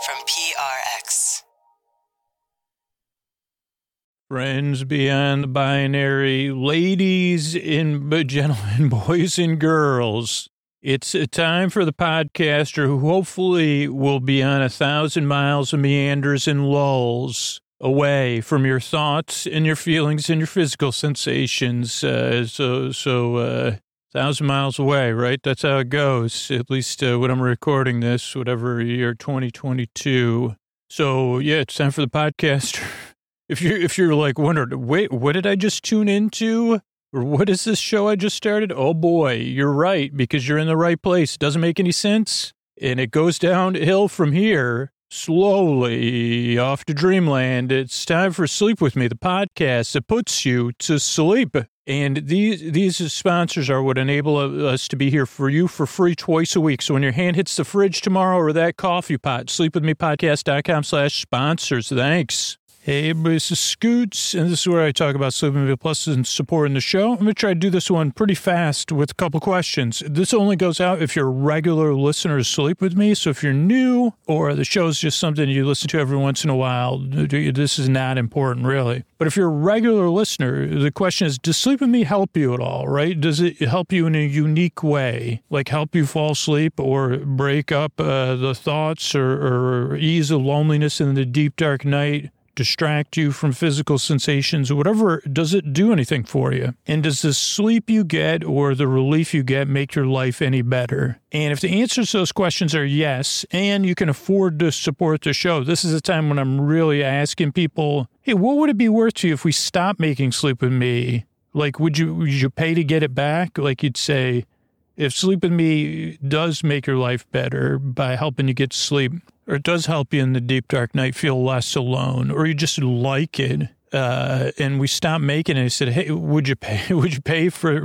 from PRX. Friends beyond the binary, ladies and gentlemen, boys and girls, it's a time for the podcaster who hopefully will be on 1,000 miles of meanders and lulls away from your thoughts and your feelings and your physical sensations. 1,000 miles away, right? That's how it goes, at least when I'm recording this, whatever year, 2022. So, yeah, it's time for the podcaster. If you're like wondering, wait, what did I just tune into? Or what is this show I just started? Oh, boy, you're right, because you're in the right place. It doesn't make any sense. And it goes downhill from here, slowly off to dreamland. It's time for Sleep With Me, the podcast that puts you to sleep. And these sponsors are what enable us to be here for you for free twice a week. So when your hand hits the fridge tomorrow or that coffee pot, sleepwithmepodcast.com/sponsors. Thanks. Hey, everybody, this is Scoots, and this is where I talk about Sleep With Me Plus and supporting the show. I'm going to try to do this one pretty fast with a couple questions. This only goes out if you're a regular listener to Sleep With Me, so if you're new or the show's just something you listen to every once in a while, this is not important, really. But if you're a regular listener, the question is, does Sleep With Me help you at all, right? Does it help you in a unique way, like help you fall asleep or break up the thoughts or ease the loneliness in the deep, dark night? Distract you from physical sensations or whatever, does it do anything for you? And does the sleep you get or the relief you get make your life any better? And if the answers to those questions are yes, and you can afford to support the show, this is a time when I'm really asking people, hey, what would it be worth to you if we stopped making Sleep With Me? Like, would you pay to get it back? Like you'd say, if Sleep With Me does make your life better by helping you get to sleep, or it does help you in the deep, dark night feel less alone, or you just like it, and we stopped making it, I said, hey, would you pay for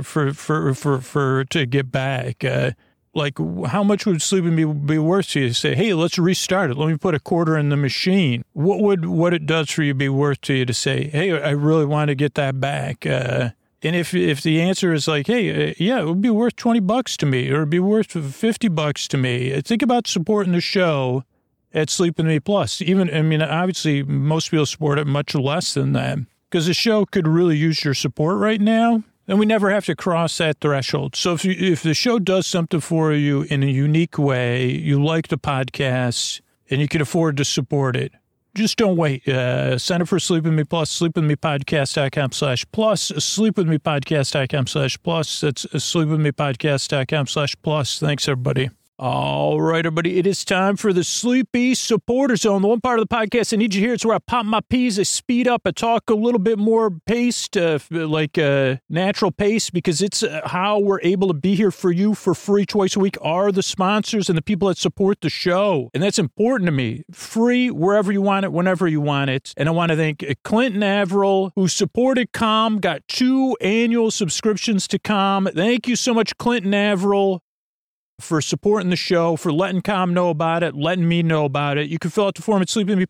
to get back? Like, how much would Sleep With Me be worth to you? Say, hey, let's restart it. Let me put a quarter in the machine. What it does for you be worth to you to say, hey, I really want to get that back? And if the answer is like, hey, yeah, it would be worth $20 to me, or it'd be worth $50 to me. Think about supporting the show at Sleep With Me Plus. Obviously, most people support it much less than that because the show could really use your support right now, and we never have to cross that threshold. So if the show does something for you in a unique way, you like the podcast, and you can afford to support it, just don't wait. Sign up for Sleep With Me Plus, sleepwithmepodcast.com/plus, sleepwithmepodcast.com/plus. That's sleepwithmepodcast.com/plus. Thanks, everybody. All right, everybody, it is time for the Sleepy Supporter Zone, the one part of the podcast I need you to hear. It's where I pop my P's, I speed up, I talk a little bit more paced, natural pace, because it's how we're able to be here for you for free twice a week are the sponsors and the people that support the show. And that's important to me. Free wherever you want it, whenever you want it. And I want to thank Clinton Averill, who supported Calm, got 2 annual subscriptions to Calm. Thank you so much, Clinton Averill, for supporting the show, for letting Calm know about it, letting me know about it. You can fill out the form at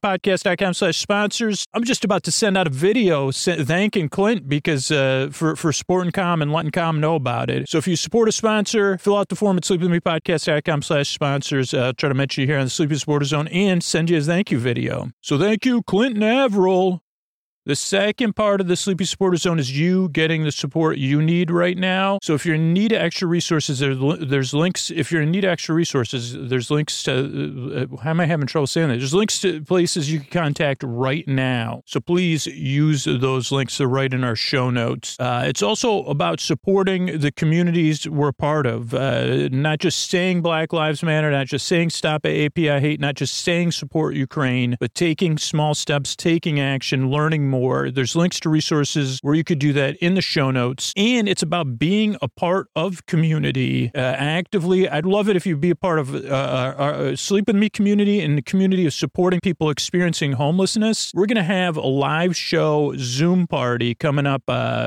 sleepwithmepodcast.com/sponsors. I'm just about to send out a video thanking Clint because for supporting Calm and letting Calm know about it. So if you support a sponsor, fill out the form at sleepwithmepodcast.com/sponsors. I'll try to mention you here on the Sleepy Supporter Zone and send you a thank you video. So thank you, Clinton Averill. The second part of the Sleepy Supporter Zone is you getting the support you need right now. So if you're in need of extra resources, there's links. If you're in need of extra resources, there's links to, how am I having trouble saying that? There's links to places you can contact right now. So please use those links. They're right in our show notes. It's also about supporting the communities we're part of, not just saying Black Lives Matter, not just saying stop API hate, not just saying support Ukraine, but taking small steps, taking action, learning more. There's links to resources where you could do that in the show notes. And it's about being a part of community actively. I'd love it if you'd be a part of our Sleep With Me community and the community of supporting people experiencing homelessness. We're going to have a live show Zoom party coming up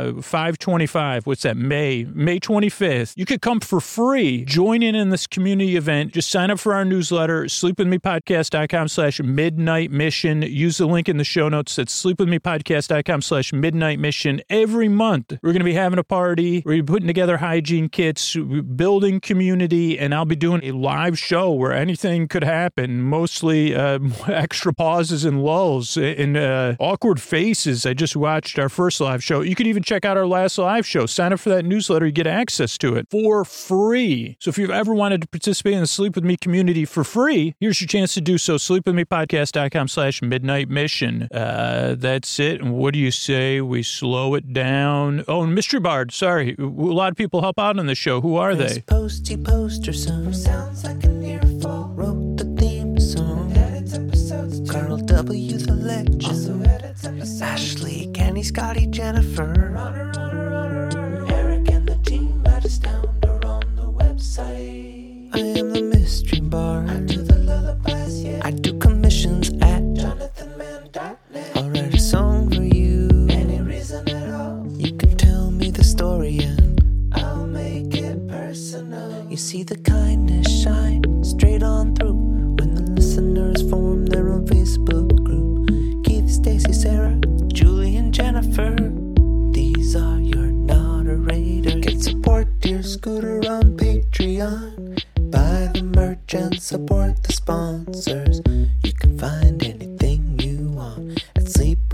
5/25. What's that? May 25th. You could come for free. Join in this community event. Just sign up for our newsletter, sleepwithmepodcast.com/midnight mission. Use the link in the show notes. That's sleepwithmepodcast.com/midnight sleepwithmepodcast.com/midnight mission. Every month, we're going to be having a party. We're putting together hygiene kits, building community, and I'll be doing a live show where anything could happen, mostly extra pauses and lulls and awkward faces. I just watched our first live show. You can even check out our last live show. Sign up for that newsletter. You get access to it for free. So if you've ever wanted to participate in the Sleep With Me community for free, here's your chance to do so. sleepwithmepodcast.com/midnight mission. That's it. And what do you say we slow it down? Oh, and Mystery Bard. Sorry. A lot of people help out on the show. Who are they? Posty poster son sounds like an earful. Wrote the theme song. Edits episodes too. Carl W. the legend. Also edits episodes. Ashley, Kenny, Scotty, Jennifer. Runner. Eric and the team at Astound are on the website. I am the Mystery Bard. I do the lullabies, yeah. I do commissions at JonathanMann.net. I'll write a song for you. Any reason at all. You can tell me the story and I'll make it personal. You see the kindness shine straight on through when the listeners form their own Facebook group. Keith, Stacy, Sarah, Julie, and Jennifer. These are your moderators. Get support dear Scooter on Patreon. Buy the merch and support the sponsors. You can find anything you want at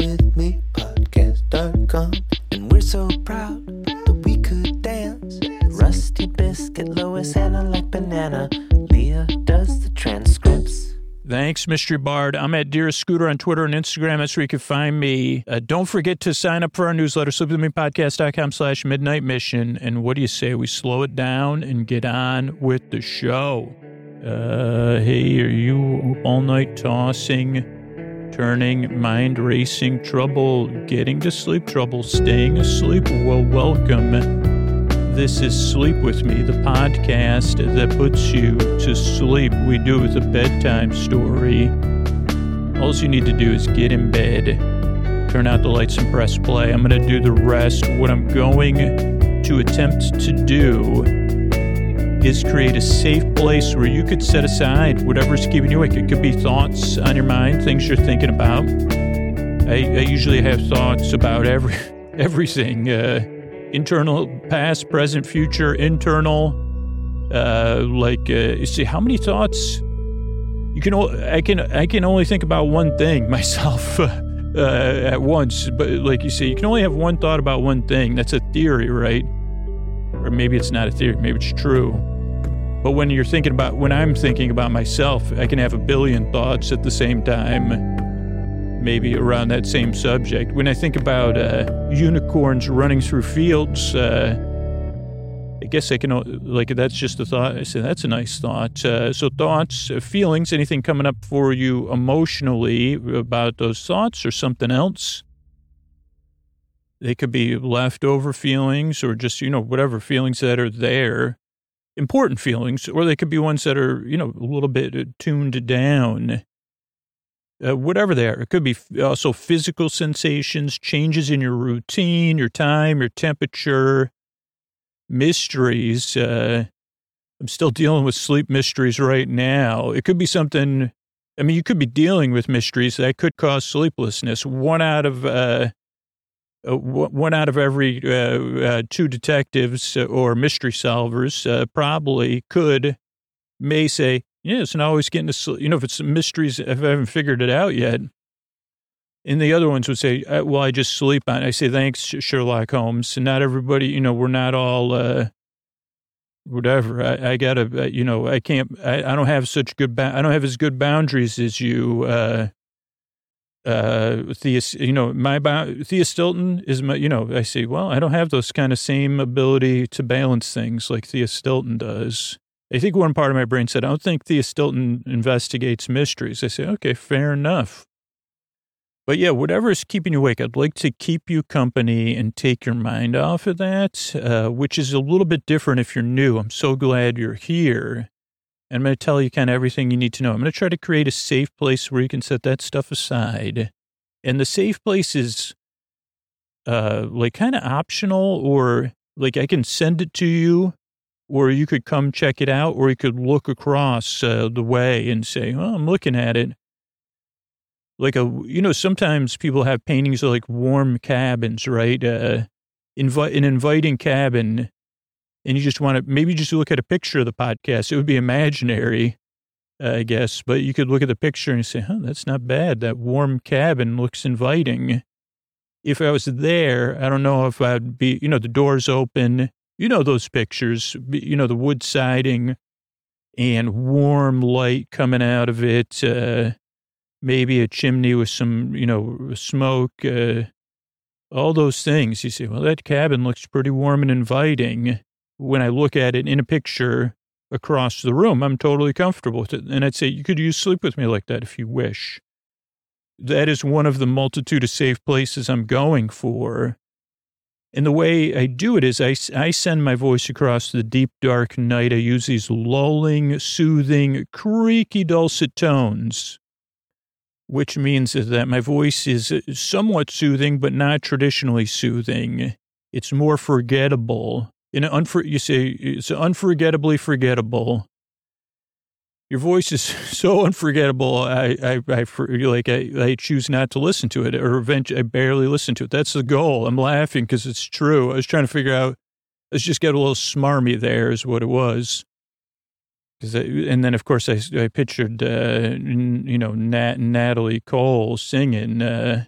sleepwithmepodcast.com. And we're so proud that we could dance. Rusty Biscuit, Lois, Hannah like banana. Leah does the transcripts. Thanks, Mystery Bard. I'm at Dearest Scooter on Twitter and Instagram. That's where you can find me. Don't forget to sign up for our newsletter, sleepwithmepodcast.com/midnight mission. And what do you say? We slow it down and get on with the show. Hey, are you up all night tossing, turning, mind racing, trouble, getting to sleep, trouble, staying asleep? Well, welcome. This is Sleep With Me, the podcast that puts you to sleep. We do it with a bedtime story. All you need to do is get in bed, turn out the lights and press play. I'm going to do the rest. What I'm going to attempt to do is create a safe place where you could set aside whatever's keeping you awake. It could be thoughts on your mind, things you're thinking about. I usually have thoughts about everything. Internal, past, present, future, internal. You see, how many thoughts? I can only think about one thing myself at once. But like you say, you can only have one thought about one thing. That's a theory, right? Or maybe it's not a theory. Maybe it's true. But when I'm thinking about myself, I can have a billion thoughts at the same time. Maybe around that same subject. When I think about unicorns running through fields, I guess I can, that's just a thought. I say, that's a nice thought. So thoughts, feelings, anything coming up for you emotionally about those thoughts or something else. They could be leftover feelings or just, whatever feelings that are there, important feelings, or they could be ones that are, a little bit tuned down. Whatever they are. It could be also physical sensations, changes in your routine, your time, your temperature, mysteries. I'm still dealing with sleep mysteries right now. It could be something, you could be dealing with mysteries that could cause sleeplessness. One out of every two detectives or mystery solvers may say, yeah, it's not always getting to sleep. If it's mysteries, if I haven't figured it out yet. And the other ones would say, well, I just sleep on it. I say, thanks, Sherlock Holmes. And not everybody, we're not all, whatever. I gotta, I can't, I don't have such good, I don't have as good boundaries as you, Thea Stilton is my, I say, well, I don't have those kind of same ability to balance things like Thea Stilton does. I think one part of my brain said, I don't think Thea Stilton investigates mysteries. I say, okay, fair enough. But yeah, whatever is keeping you awake, I'd like to keep you company and take your mind off of that, which is a little bit different if you're new. I'm so glad you're here. And I'm going to tell you kind of everything you need to know. I'm going to try to create a safe place where you can set that stuff aside. And the safe place is kind of optional, or like I can send it to you, or you could come check it out, or you could look across the way and say, oh, I'm looking at it. sometimes people have paintings of like warm cabins, right? An inviting cabin. And you just want to maybe just look at a picture of the podcast. It would be imaginary, I guess, but you could look at the picture and say, that's not bad. That warm cabin looks inviting. If I was there, I don't know if I'd be, the doors open, those pictures, the wood siding and warm light coming out of it, maybe a chimney with some, smoke, all those things. You say, well, that cabin looks pretty warm and inviting. When I look at it in a picture across the room, I'm totally comfortable with it. And I'd say, you could sleep with me like that if you wish. That is one of the multitude of safe places I'm going for. And the way I do it is I send my voice across the deep, dark night. I use these lulling, soothing, creaky, dulcet tones, which means that my voice is somewhat soothing, but not traditionally soothing. It's more forgettable. You say it's unforgettably forgettable. Your voice is so unforgettable. I choose not to listen to it, or eventually I barely listen to it. That's the goal. I'm laughing because it's true. I was trying to figure out. Let's just get a little smarmy. There is what it was. And then of course I pictured Natalie Cole singing.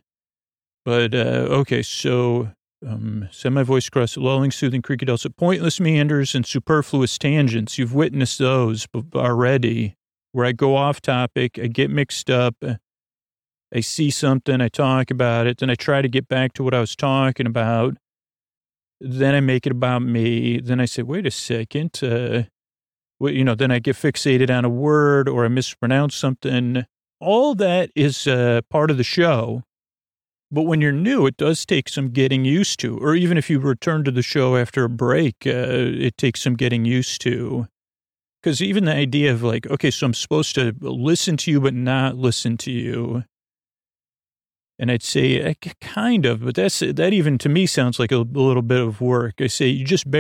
Okay, so. Send my voice across lulling, soothing, creaky, dulcet, pointless meanders and superfluous tangents. You've witnessed those already, where I go off topic, I get mixed up, I see something, I talk about it, then I try to get back to what I was talking about. Then I make it about me. Then I say, wait a second, then I get fixated on a word or I mispronounce something. All that is part of the show. But when you're new, it does take some getting used to. Or even if you return to the show after a break, it takes some getting used to. Because even the idea of like, okay, so I'm supposed to listen to you but not listen to you. And I'd say, kind of, but that even to me sounds like a little bit of work. I say, you just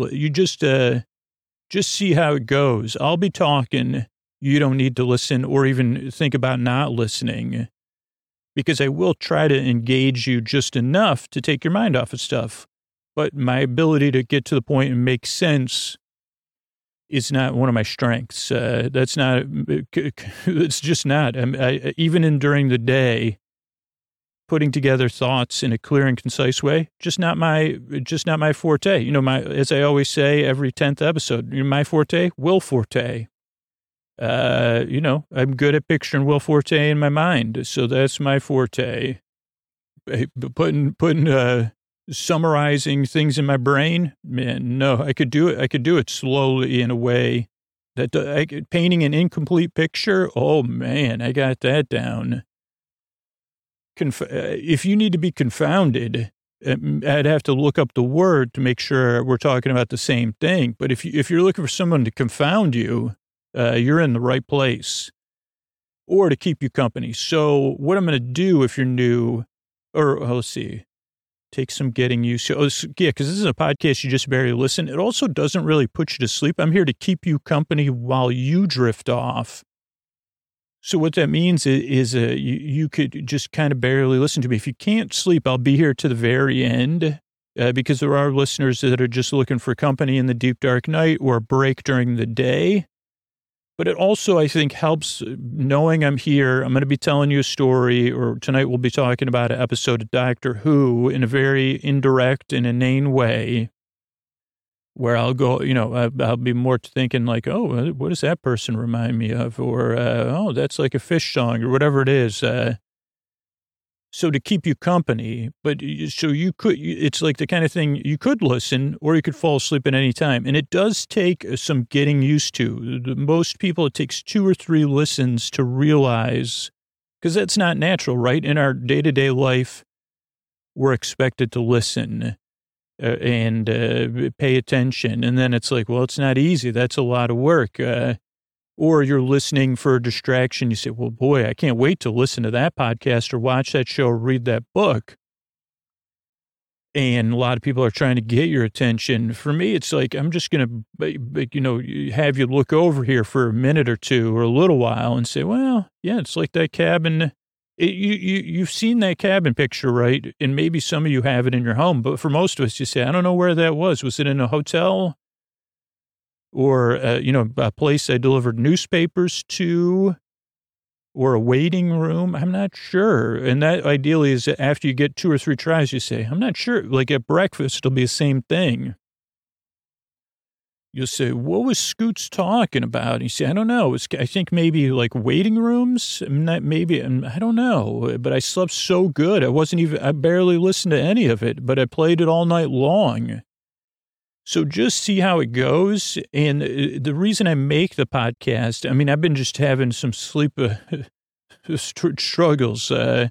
see how it goes. I'll be talking. You don't need to listen or even think about not listening. Because I will try to engage you just enough to take your mind off of stuff. But my ability to get to the point and make sense is not one of my strengths. It's just not. Even during the day, putting together thoughts in a clear and concise way, just not my forte. As I always say, every 10th episode, my forte, Will Forte. I'm good at picturing Will Forte in my mind. So that's my forte. Putting summarizing things in my brain, man, no, I could do it. I could do it slowly in a way that painting an incomplete picture. Oh man, I got that down. If you need to be confounded, I'd have to look up the word to make sure we're talking about the same thing. But if you're looking for someone to confound you, you're in the right place, or to keep you company. So what I'm going to do if you're new, let's see, take some getting used to. Because this is a podcast you just barely listen. It also doesn't really put you to sleep. I'm here to keep you company while you drift off. So what that means is you could just kind of barely listen to me. If you can't sleep, I'll be here to the very end. Because there are listeners that are just looking for company in the deep, dark night or a break during the day. But it also, I think, helps knowing I'm here. I'm going to be telling you a story, or tonight we'll be talking about an episode of Doctor Who in a very indirect and inane way, where I'll go, I'll be more thinking like, oh, what does that person remind me of? Or, oh, that's like a fish song or whatever it is. So to keep you company, but so it's like the kind of thing you could listen or you could fall asleep at any time. And it does take some getting used to. Most people, it takes 2 or 3 listens to realize, because that's not natural, right? In our day-to-day life, we're expected to listen and pay attention. And then it's like, well, it's not easy. That's a lot of work. Or you're listening for a distraction. You say, well, boy, I can't wait to listen to that podcast or watch that show or read that book. And a lot of people are trying to get your attention. For me, it's like, I'm just going to, have you look over here for a minute or two or a little while and say, well, yeah, it's like that cabin You've seen that cabin picture, right? And maybe some of you have it in your home, but for most of us, you say, I don't know where that was. Was it in a hotel or, a place I delivered newspapers to or a waiting room? I'm not sure. And that ideally is after you get 2 or 3 tries, you say, I'm not sure. Like at breakfast, it'll be the same thing. You'll say, what was Scoots talking about? And you say, I don't know. I think maybe like waiting rooms. I don't know. But I slept so good. I barely listened to any of it, but I played it all night long. So just see how it goes. And the reason I make the podcast, I've been just having some sleep struggles. So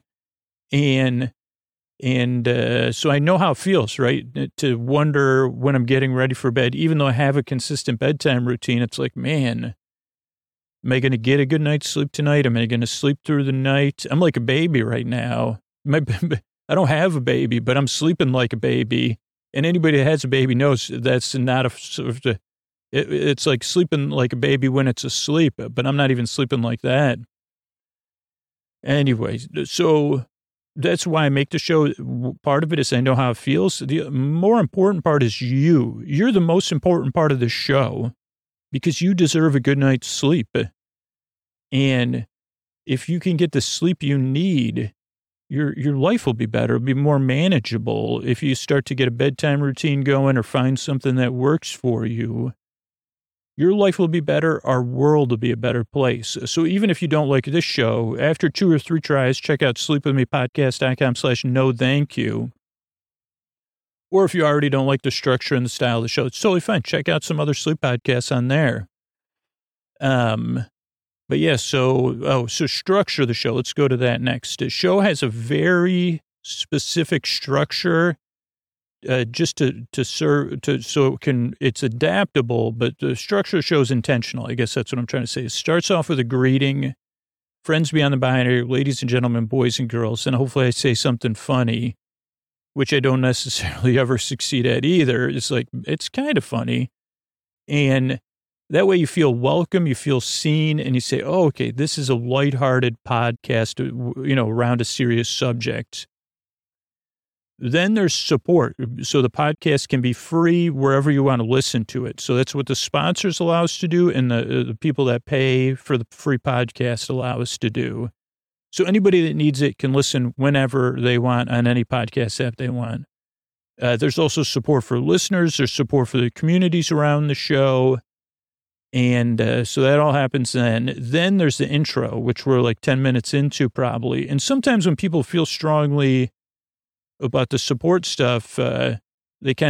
I know how it feels, right? To wonder when I'm getting ready for bed, even though I have a consistent bedtime routine, it's like, man, am I going to get a good night's sleep tonight? Am I going to sleep through the night? I'm like a baby right now. I don't have a baby, but I'm sleeping like a baby. And anybody that has a baby knows that's not it's like sleeping like a baby when it's asleep, but I'm not even sleeping like that. Anyways, so that's why I make the show. Part of it is I know how it feels. The more important part is you. You're the most important part of the show because you deserve a good night's sleep. And if you can get the sleep you need, your life will be better. It'll be more manageable if you start to get a bedtime routine going or find something that works for you. Your life will be better. Our world will be a better place. So even if you don't like this show, after 2 or 3 tries, check out sleepwithmepodcast.com/no thank you. Or if you already don't like the structure and the style of the show, it's totally fine. Check out some other sleep podcasts on there. But yeah, so structure of the show. Let's go to that next. The show has a very specific structure. Just to serve, so it's adaptable, but the structure of the show is intentional. I guess that's what I'm trying to say. It starts off with a greeting, friends beyond the binary, ladies and gentlemen, boys and girls, and hopefully I say something funny, which I don't necessarily ever succeed at either. It's kind of funny. And that way you feel welcome, you feel seen, and you say, oh, okay, this is a lighthearted podcast, around a serious subject. Then there's support. So the podcast can be free wherever you want to listen to it. So that's what the sponsors allow us to do. And the people that pay for the free podcast allow us to do. So anybody that needs it can listen whenever they want on any podcast app they want. There's also support for listeners. There's support for the communities around the show. And so that all happens then. Then there's the intro, which we're like 10 minutes into probably. And sometimes when people feel strongly about the support stuff, they think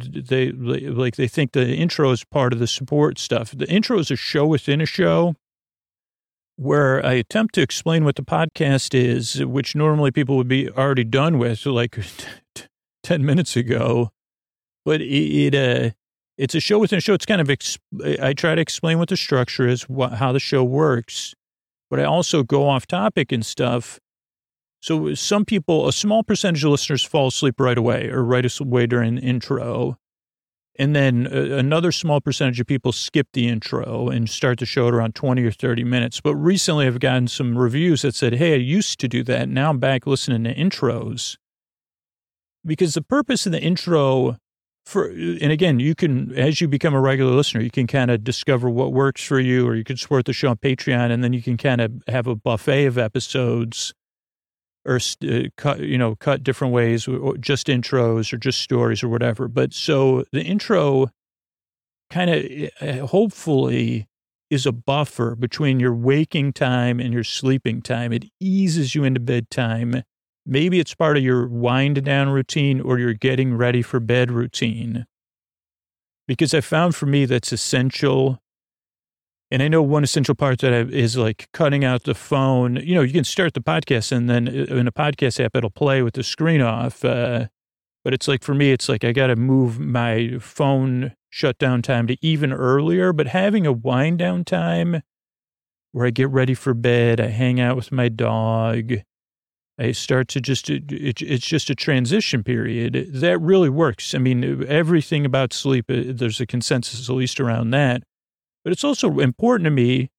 the intro is part of the support stuff. The intro is a show within a show where I attempt to explain what the podcast is, which normally people would be already done with like 10 minutes ago. But it's a show within a show. It's kind of, I try to explain what the structure is, how the show works, but I also go off topic and stuff. So some people, a small percentage of listeners fall asleep right away or right away during the intro. And then another small percentage of people skip the intro and start the show at around 20 or 30 minutes. But recently I've gotten some reviews that said, hey, I used to do that. Now I'm back listening to intros. Because the purpose of the intro and again, you can, as you become a regular listener, you can kind of discover what works for you, or you can support the show on Patreon, and then you can kind of have a buffet of episodes. Or cut different ways, or just intros or just stories or whatever. But so the intro kind of hopefully is a buffer between your waking time and your sleeping time. It eases you into bedtime. Maybe it's part of your wind down routine or your getting ready for bed routine. Because I found for me that's essential. And I know one essential part that is like cutting out the phone. You can start the podcast and then in a podcast app, it'll play with the screen off. But it's like, for me, it's like I got to move my phone shutdown time to even earlier. But having a wind down time where I get ready for bed, I hang out with my dog, I start to it's just a transition period. That really works. Everything about sleep, there's a consensus at least around that. But it's also important to me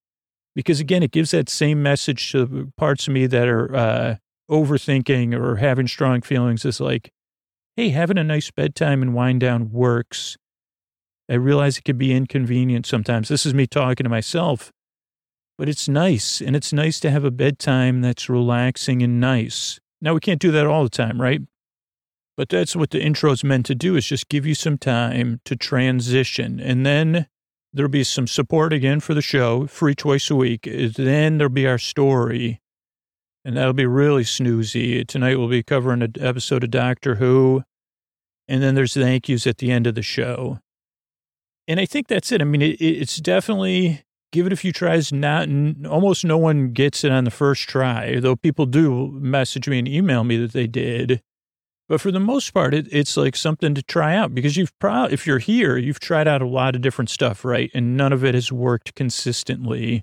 Because again, it gives that same message to parts of me that are overthinking or having strong feelings. It's like, hey, having a nice bedtime and wind down works. I realize it can be inconvenient sometimes. This is me talking to myself, but it's nice. And it's nice to have a bedtime that's relaxing and nice. Now, we can't do that all the time, right? But that's what the intro is meant to do, is just give you some time to transition. And then there'll be some support again for the show, free twice a week. Then there'll be our story. And that'll be really snoozy. Tonight we'll be covering an episode of Doctor Who. And then there's thank yous at the end of the show. And I think that's it. I mean, it's definitely, give it a few tries. Almost no one gets it on the first try, though people do message me and email me that they did. But for the most part, it's like something to try out, because if you're here, you've tried out a lot of different stuff, right? And none of it has worked consistently.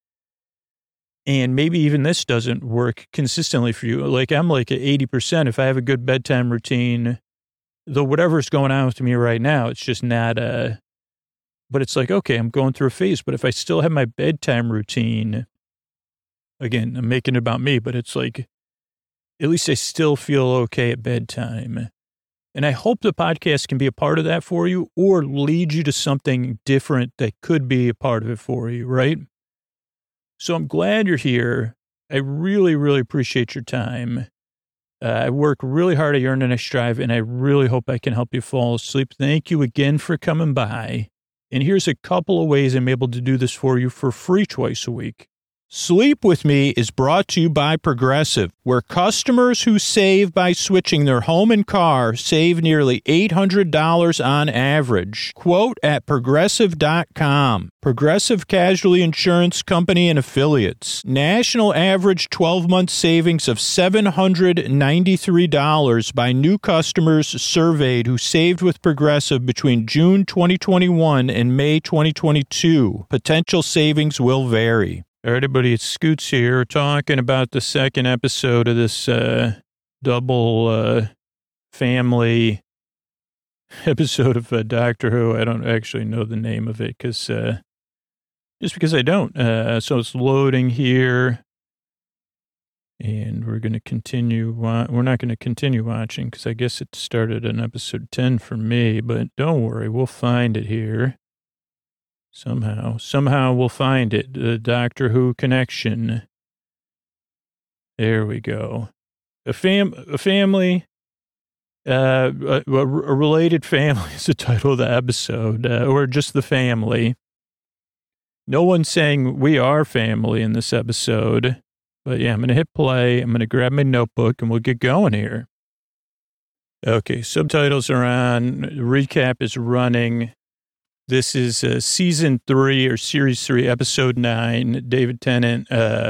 And maybe even this doesn't work consistently for you. Like, I'm like at 80%. If I have a good bedtime routine, though whatever's going on with me right now, it's just not but it's like, okay, I'm going through a phase. But if I still have my bedtime routine, again, I'm making it about me, but it's like, at least I still feel okay at bedtime. And I hope the podcast can be a part of that for you, or lead you to something different that could be a part of it for you, right? So I'm glad you're here. I really, really appreciate your time. I work really hard at Yearn and I Strive, and I really hope I can help you fall asleep. Thank you again for coming by. And here's a couple of ways I'm able to do this for you for free twice a week. Sleep With Me is brought to you by Progressive, where customers who save by switching their home and car save nearly $800 on average. Quote at Progressive.com. Progressive Casualty Insurance Company and Affiliates. National average 12-month savings of $793 by new customers surveyed who saved with Progressive between June 2021 and May 2022. Potential savings will vary. All right, everybody, it's Scoots here, talking about the second episode of this double family episode of Doctor Who. I don't actually know the name of it, just because I don't. So it's loading here, and we're going to continue. We're not going to continue watching, because I guess it started on episode 10 for me, but don't worry, we'll find it here. Somehow we'll find it. The Doctor Who connection. There we go. A family, a related family is the title of the episode, or just the family. No one's saying we are family in this episode, but yeah, I'm going to hit play. I'm going to grab my notebook and we'll get going here. Okay, subtitles are on. Recap is running. This is season 3 or series 3, episode 9. David Tennant,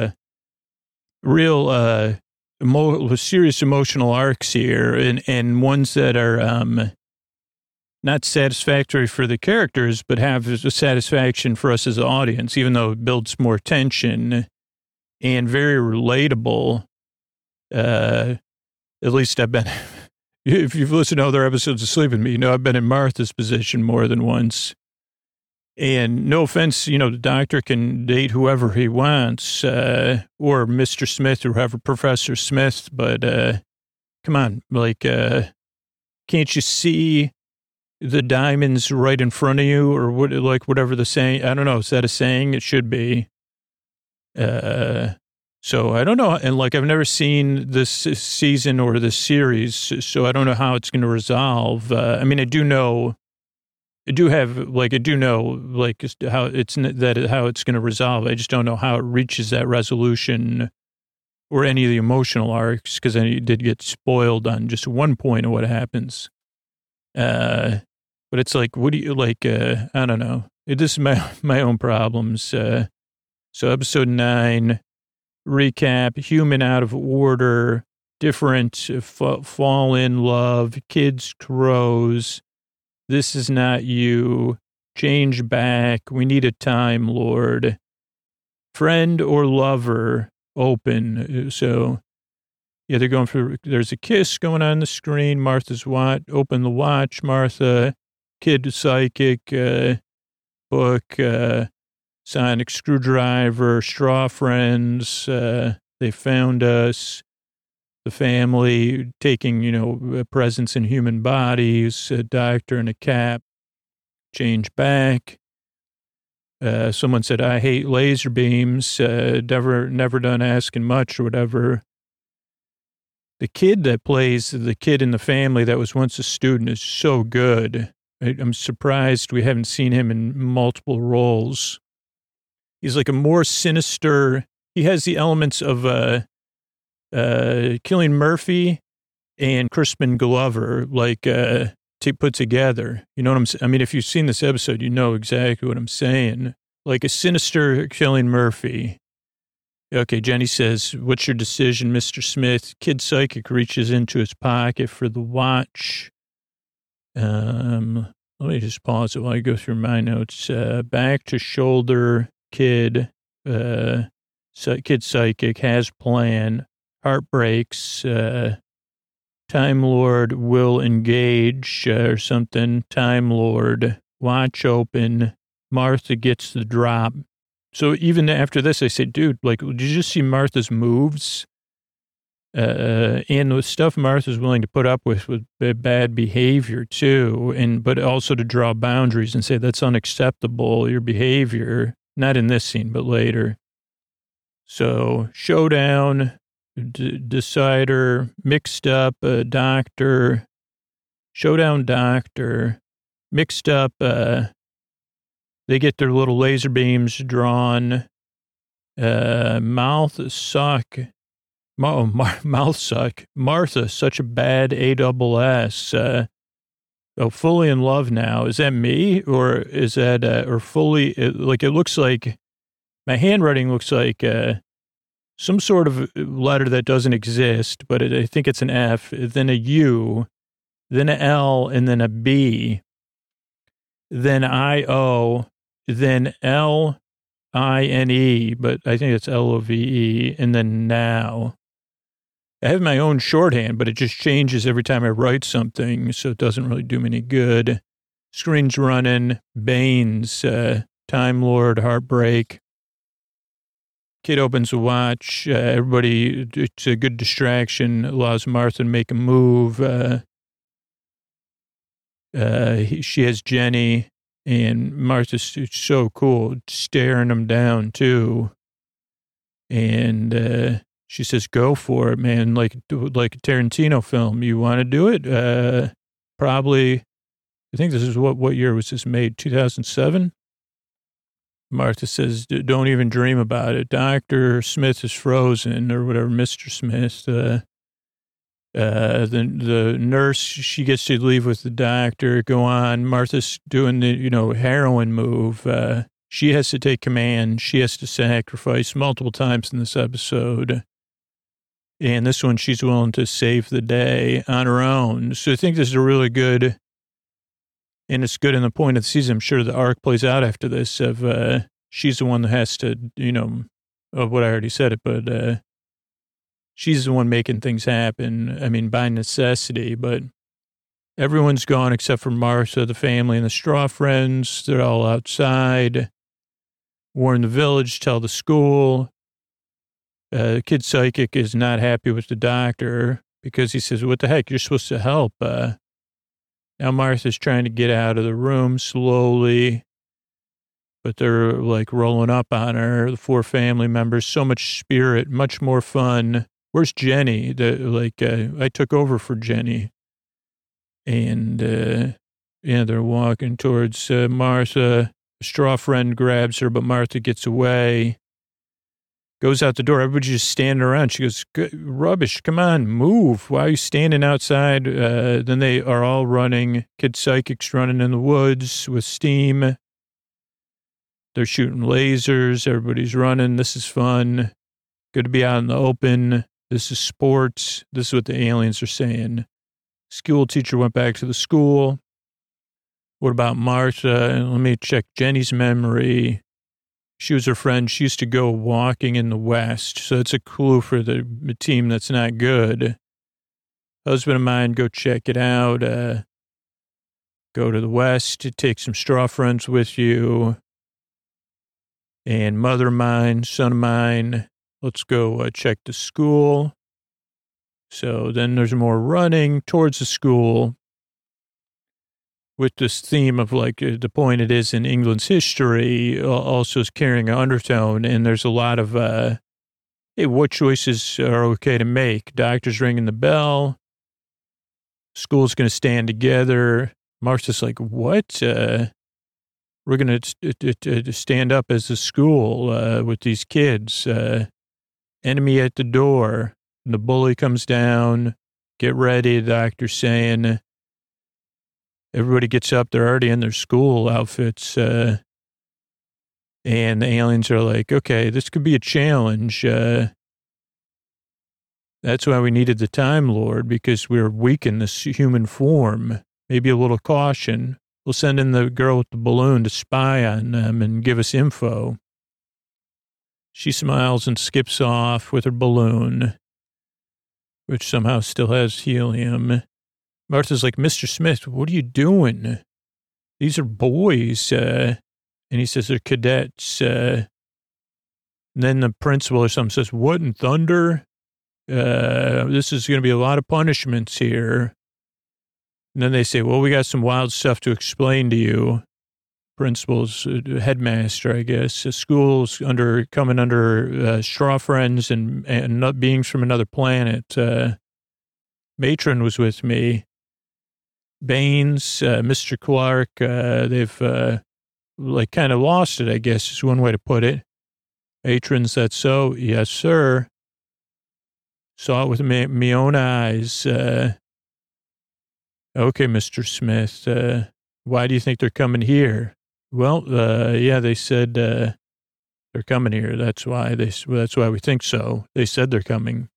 real serious emotional arcs here, and ones that are not satisfactory for the characters, but have a satisfaction for us as an audience, even though it builds more tension and very relatable. At least I've been, if you've listened to other episodes of Sleep With Me, you know I've been in Martha's position more than once. And no offense, the doctor can date whoever he wants, or Mr. Smith or whoever, Professor Smith, but come on, can't you see the diamonds right in front of you, or whatever the saying? I don't know. Is that a saying? It should be. So I don't know. And I've never seen this season or this series, so I don't know how it's going to resolve. I mean, I do know how it's going to resolve. I just don't know how it reaches that resolution or any of the emotional arcs, because I did get spoiled on just one point of what happens. But it's what do you I don't know. This is my own problems. So episode 9, recap, human out of order, different, fall in love, kids, crows. This is not you. Change back. We need a Time Lord. Friend or lover, open. So, yeah, they're going for, there's a kiss going on the screen. Martha's watch, open the watch, Martha. Kid psychic, book. sonic screwdriver, straw friends. They found us, the family taking, presents in human bodies, a doctor in a cap, change back. Someone said, I hate laser beams, never done asking much or whatever. The kid that plays the kid in the family that was once a student is so good. I'm surprised we haven't seen him in multiple roles. He's like a more sinister, he has the elements of Cillian Murphy and Crispin Glover, put together. You know what I'm saying? I mean, if you've seen this episode, you know exactly what I'm saying. Like a sinister Cillian Murphy. Okay, Jenny says, what's your decision, Mr. Smith? Kid psychic reaches into his pocket for the watch. Let me just pause it while I go through my notes. Back to shoulder, kid psychic, has plan, heart breaks, Time Lord will engage or something. Time Lord, watch open. Martha gets the drop. So even after this, I said, dude, did you just see Martha's moves? And the stuff Martha's willing to put up with bad behavior too. But also to draw boundaries and say, that's unacceptable, your behavior. Not in this scene, but later. So showdown. Decider, mixed up, doctor, showdown doctor, mixed up, they get their little laser beams drawn, mouth suck, mouth suck, Martha, such a bad ASS, fully in love now. Is that me, or is that, or fully, it looks like, my handwriting looks like, some sort of letter that doesn't exist, but I think it's an F, then a U, then a L, and then a B, then I-O, then L-I-N-E, but I think it's L-O-V-E, and then now. I have my own shorthand, but it just changes every time I write something, so it doesn't really do me any good. Screen's running, Baines, Time Lord, Heartbreak. Kid opens a watch. Everybody, it's a good distraction. Allows Martha to make a move. She has Jenny, and Martha's so cool, staring him down too. And she says, "Go for it, man! Like a Tarantino film. You want to do it? Probably. I think this is what year was this made? 2007." Martha says, don't even dream about it. Dr. Smith is frozen, or whatever, Mr. Smith. The nurse, she gets to leave with the doctor, go on. Martha's doing the, heroin move. She has to take command. She has to sacrifice multiple times in this episode. And this one, she's willing to save the day on her own. So I think this is a really good... And it's good in the point of the season. I'm sure the arc plays out after this of she's the one that has to, of what I already said it, but she's the one making things happen. I mean, by necessity, but everyone's gone except for Martha, the family, and the straw friends. They're all outside. Warn the village, tell the school. Kid psychic is not happy with the doctor because he says, what the heck, you're supposed to help. Now Martha's trying to get out of the room slowly, but they're rolling up on her. The four family members, so much spirit, much more fun. Where's Jenny? I took over for Jenny. And, they're walking towards Martha. A straw friend grabs her, but Martha gets away. Goes out the door. Everybody's just standing around. She goes, rubbish, come on, move. Why are you standing outside? Then they are all running. Kid psychics running in the woods with steam. They're shooting lasers. Everybody's running. This is fun. Good to be out in the open. This is sports. This is what the aliens are saying. School teacher went back to the school. What about Martha? Let me check Jenny's memory. She was her friend. She used to go walking in the West. So it's a clue for the team that's not good. Husband of mine, go check it out. Go to the West. Take some straw friends with you. And mother of mine, son of mine, let's go check the school. So then there's more running towards the school with this theme of like the point it is in England's history also is carrying an undertone. And there's a lot of, hey, what choices are okay to make? Doctor's ringing the bell. School's going to stand together. Martha's like, what? We're going to stand up as a school with these kids. Enemy at the door. And the bully comes down. Get ready, the doctor's saying. Everybody gets up. They're already in their school outfits. And the aliens are like, okay, this could be a challenge. That's why we needed the Time Lord, because we're weak in this human form. Maybe a little caution. We'll send in the girl with the balloon to spy on them and give us info. She smiles and skips off with her balloon, which somehow still has helium. Martha's like, Mr. Smith, what are you doing? These are boys. And he says they're cadets. And then the principal or something says, what in thunder? This is going to be a lot of punishments here. And then they say, well, we got some wild stuff to explain to you. Principal's headmaster, I guess. The school's coming under straw friends and beings from another planet. Matron was with me. Baines, Mr. Clark, they've like kind of lost it, I guess is one way to put it. Matron's that so? Yes, sir. Saw it with me own eyes. Okay, Mr. Smith, why do you think they're coming here? Well, yeah, they said they're coming here. That's why we think so. They said they're coming.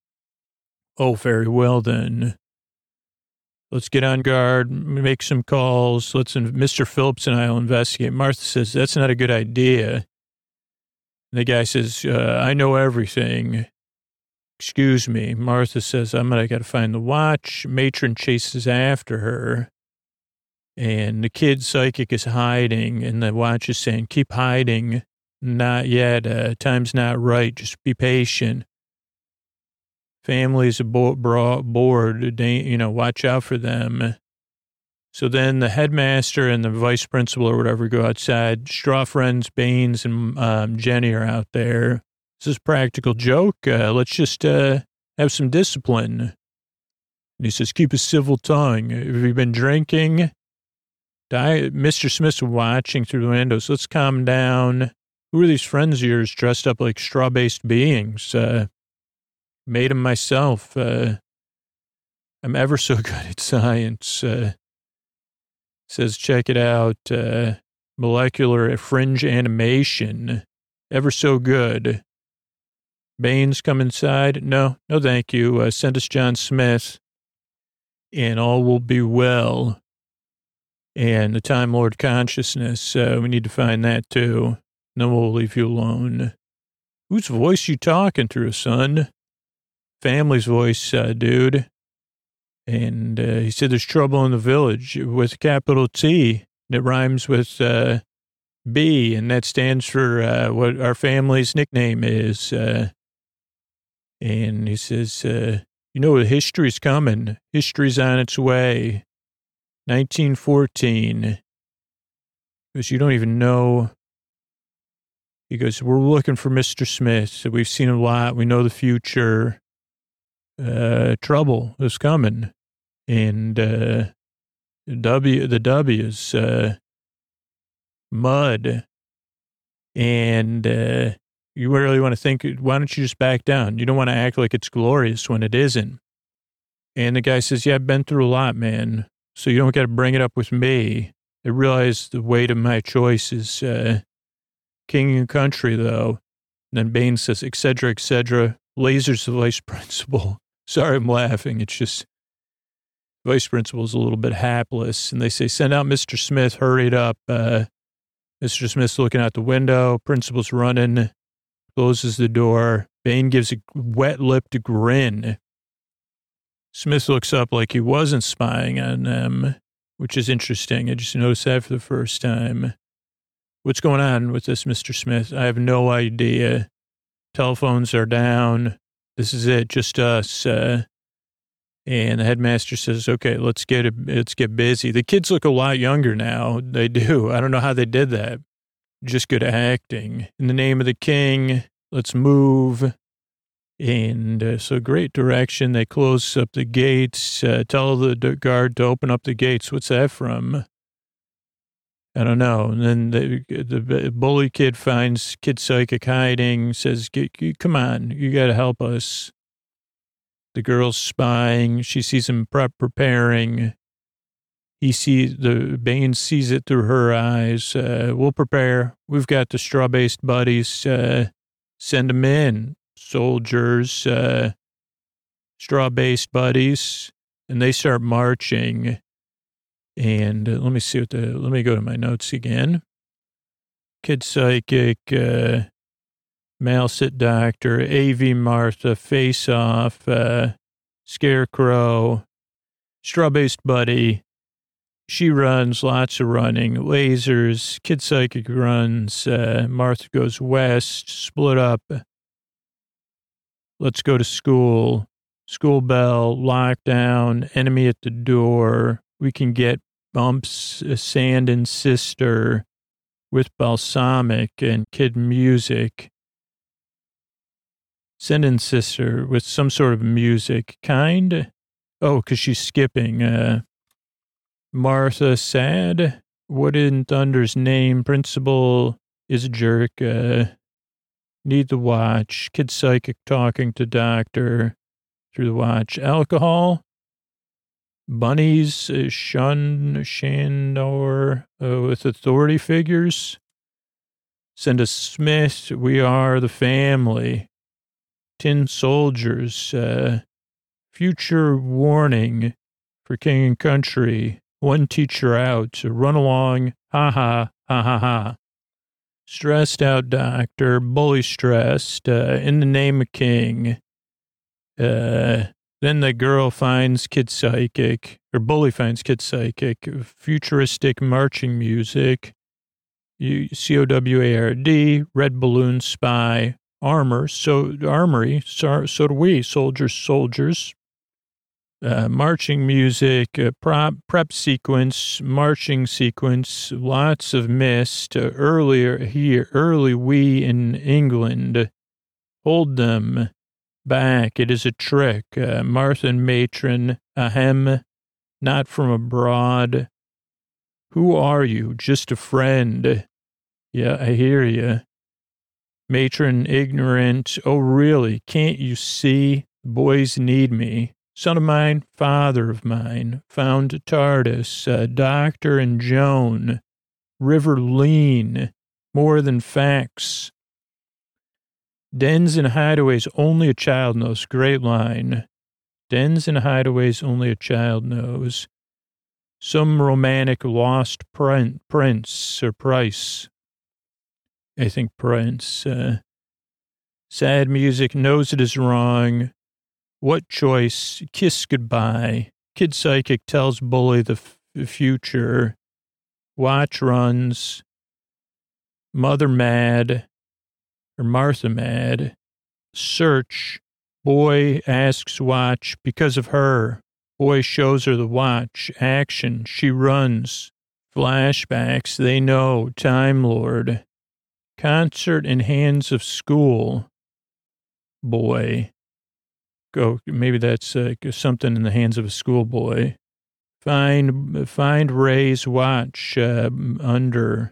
Oh, very well then. Let's get on guard, make some calls. Mr. Phillips and I will investigate. Martha says, that's not a good idea. The guy says, I know everything. Excuse me. Martha says, I got to find the watch. Matron chases after her. And the kid psychic is hiding. And the watch is saying, keep hiding. Not yet. Time's not right. Just be patient. Families are bored. Watch out for them. So then the headmaster and the vice principal or whatever go outside. Straw friends, Baines, and Jenny are out there. This is a practical joke. Let's just have some discipline. And he says, keep a civil tongue. Have you been drinking? Mr. Smith's watching through the windows. Let's calm down. Who are these friends of yours dressed up like straw-based beings? Made them myself. I'm ever so good at science. Says, check it out. Molecular fringe animation. Ever so good. Baines, come inside. No, thank you. Send us John Smith, and all will be well. And the Time Lord consciousness, we need to find that too. Then we'll leave you alone. Whose voice you talking through, son? Family's voice, dude. And he said there's trouble in the village with capital T. That rhymes with B, and that stands for what our family's nickname is. And he says, history's coming. History's on its way. 1914. Because you don't even know. He goes, we're looking for Mr. Smith. We've seen a lot. We know the future. Trouble is coming. And the W's, mud. And you really want to think, why don't you just back down? You don't want to act like it's glorious when it isn't. And the guy says, yeah, I've been through a lot, man. So you don't got to bring it up with me. I realize the weight of my choice is king and country, though. And then Baines says, et cetera, lasers the vice principal. Sorry, I'm laughing. It's just vice principal's a little bit hapless. And they say, send out Mr. Smith, hurry it up. Mr. Smith's looking out the window. Principal's running, closes the door. Baines gives a wet-lipped grin. Smith looks up like he wasn't spying on them, which is interesting. I just noticed that for the first time. What's going on with this, Mr. Smith? I have no idea. Telephones are down. This is it, just us. And the headmaster says, okay, let's get busy. The kids look a lot younger now. They do. I don't know how they did that. Just good acting. In the name of the king, let's move. And so great direction. They close up the gates. Tell the guard to open up the gates. What's that from? I don't know. And then the bully kid finds Kid Psychic hiding, says, come on, you got to help us. The girl's spying. She sees him preparing. Bane sees it through her eyes. We'll prepare. We've got the straw-based buddies. Send them in. Soldiers, straw-based buddies. And they start marching. And let me see let me go to my notes again. Kid Psychic, Male Sit Doctor, AV Martha, Face Off, Scarecrow, Straw-Based Buddy. She runs, lots of running, lasers, Kid Psychic runs, Martha goes west, split up. Let's go to school. School bell, lockdown, enemy at the door. We can get Bumps, Sand and Sister with Balsamic and Kid Music. Sand and Sister with some sort of music. Kind? Oh, because she's skipping. Martha Sad. What in Thunder's name? Principal is a jerk. Need the watch. Kid Psychic talking to doctor through the watch. Alcohol. Bunnies, Shandor, with authority figures. Send us Smith. We are the family. Tin soldiers. Future warning for king and country. One teacher out. Run along. Ha ha, ha ha ha. Stressed out doctor. Bully stressed. In the name of king. Then the girl finds Kid Psychic, or bully finds Kid Psychic, futuristic marching music, COWARD, red balloon spy, armor, armory, so do we, soldiers, marching music, prep sequence, marching sequence, lots of mist, early we in England, hold them. Back, it is a trick. Martha and matron, ahem, not from abroad. Who are you? Just a friend. Yeah, I hear you. Matron, ignorant. Oh, really? Can't you see? Boys need me. Son of mine, father of mine. Found TARDIS, Doctor and Joan. River lean. More than facts. Dens and hideaways only a child knows. Great line. Dens and hideaways only a child knows. Some romantic lost prince or price. I think prince. Sad music knows it is wrong. What choice? Kiss goodbye. Kid Psychic tells bully the future. Watch runs. Mother mad. Or Martha mad. Search. Boy asks watch because of her. Boy shows her the watch. Action. She runs. Flashbacks. They know. Time Lord. Concert in hands of school. Boy. Go. Maybe that's something in the hands of a schoolboy. Find Ray's watch under.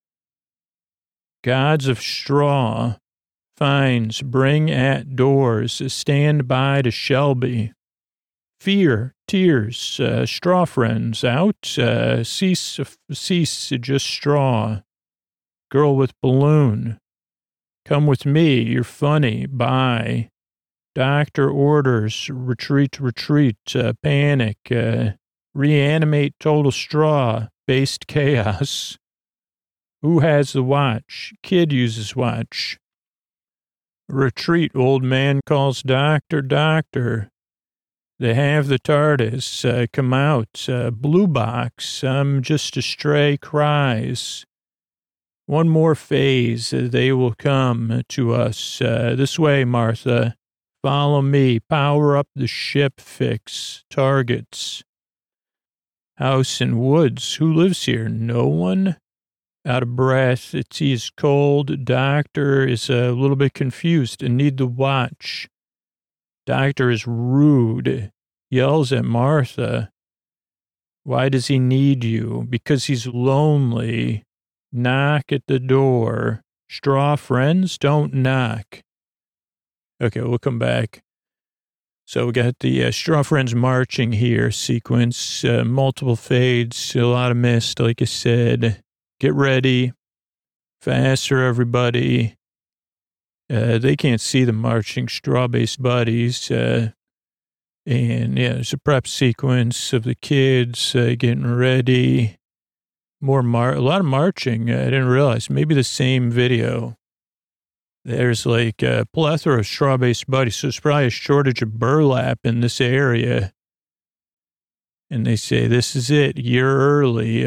Gods of straw, finds, bring at doors, stand by to Shelby. Fear, tears, straw friends, out, cease, just straw. Girl with balloon, come with me, you're funny, bye. Doctor orders, retreat, panic, reanimate total straw, based chaos. Who has the watch? Kid uses watch. Retreat, old man calls doctor. They have the TARDIS, come out, blue box, I'm just a stray, cries. One more phase. They will come to us. This way, Martha. Follow me. Power up the ship. Fix targets. House and woods. Who lives here? No one? Out of breath. He's cold. Doctor is a little bit confused and need the watch. Doctor is rude. Yells at Martha. Why does he need you? Because he's lonely. Knock at the door. Straw friends, don't knock. Okay, we'll come back. So we got the straw friends marching here sequence. Multiple fades, a lot of mist, like I said. Get ready. Faster, everybody. They can't see the marching straw-based buddies. And, yeah, there's a prep sequence of the kids getting ready. A lot of marching. I didn't realize. Maybe the same video. There's like a plethora of straw-based buddies, so there's probably a shortage of burlap in this area. And they say, this is it, year early.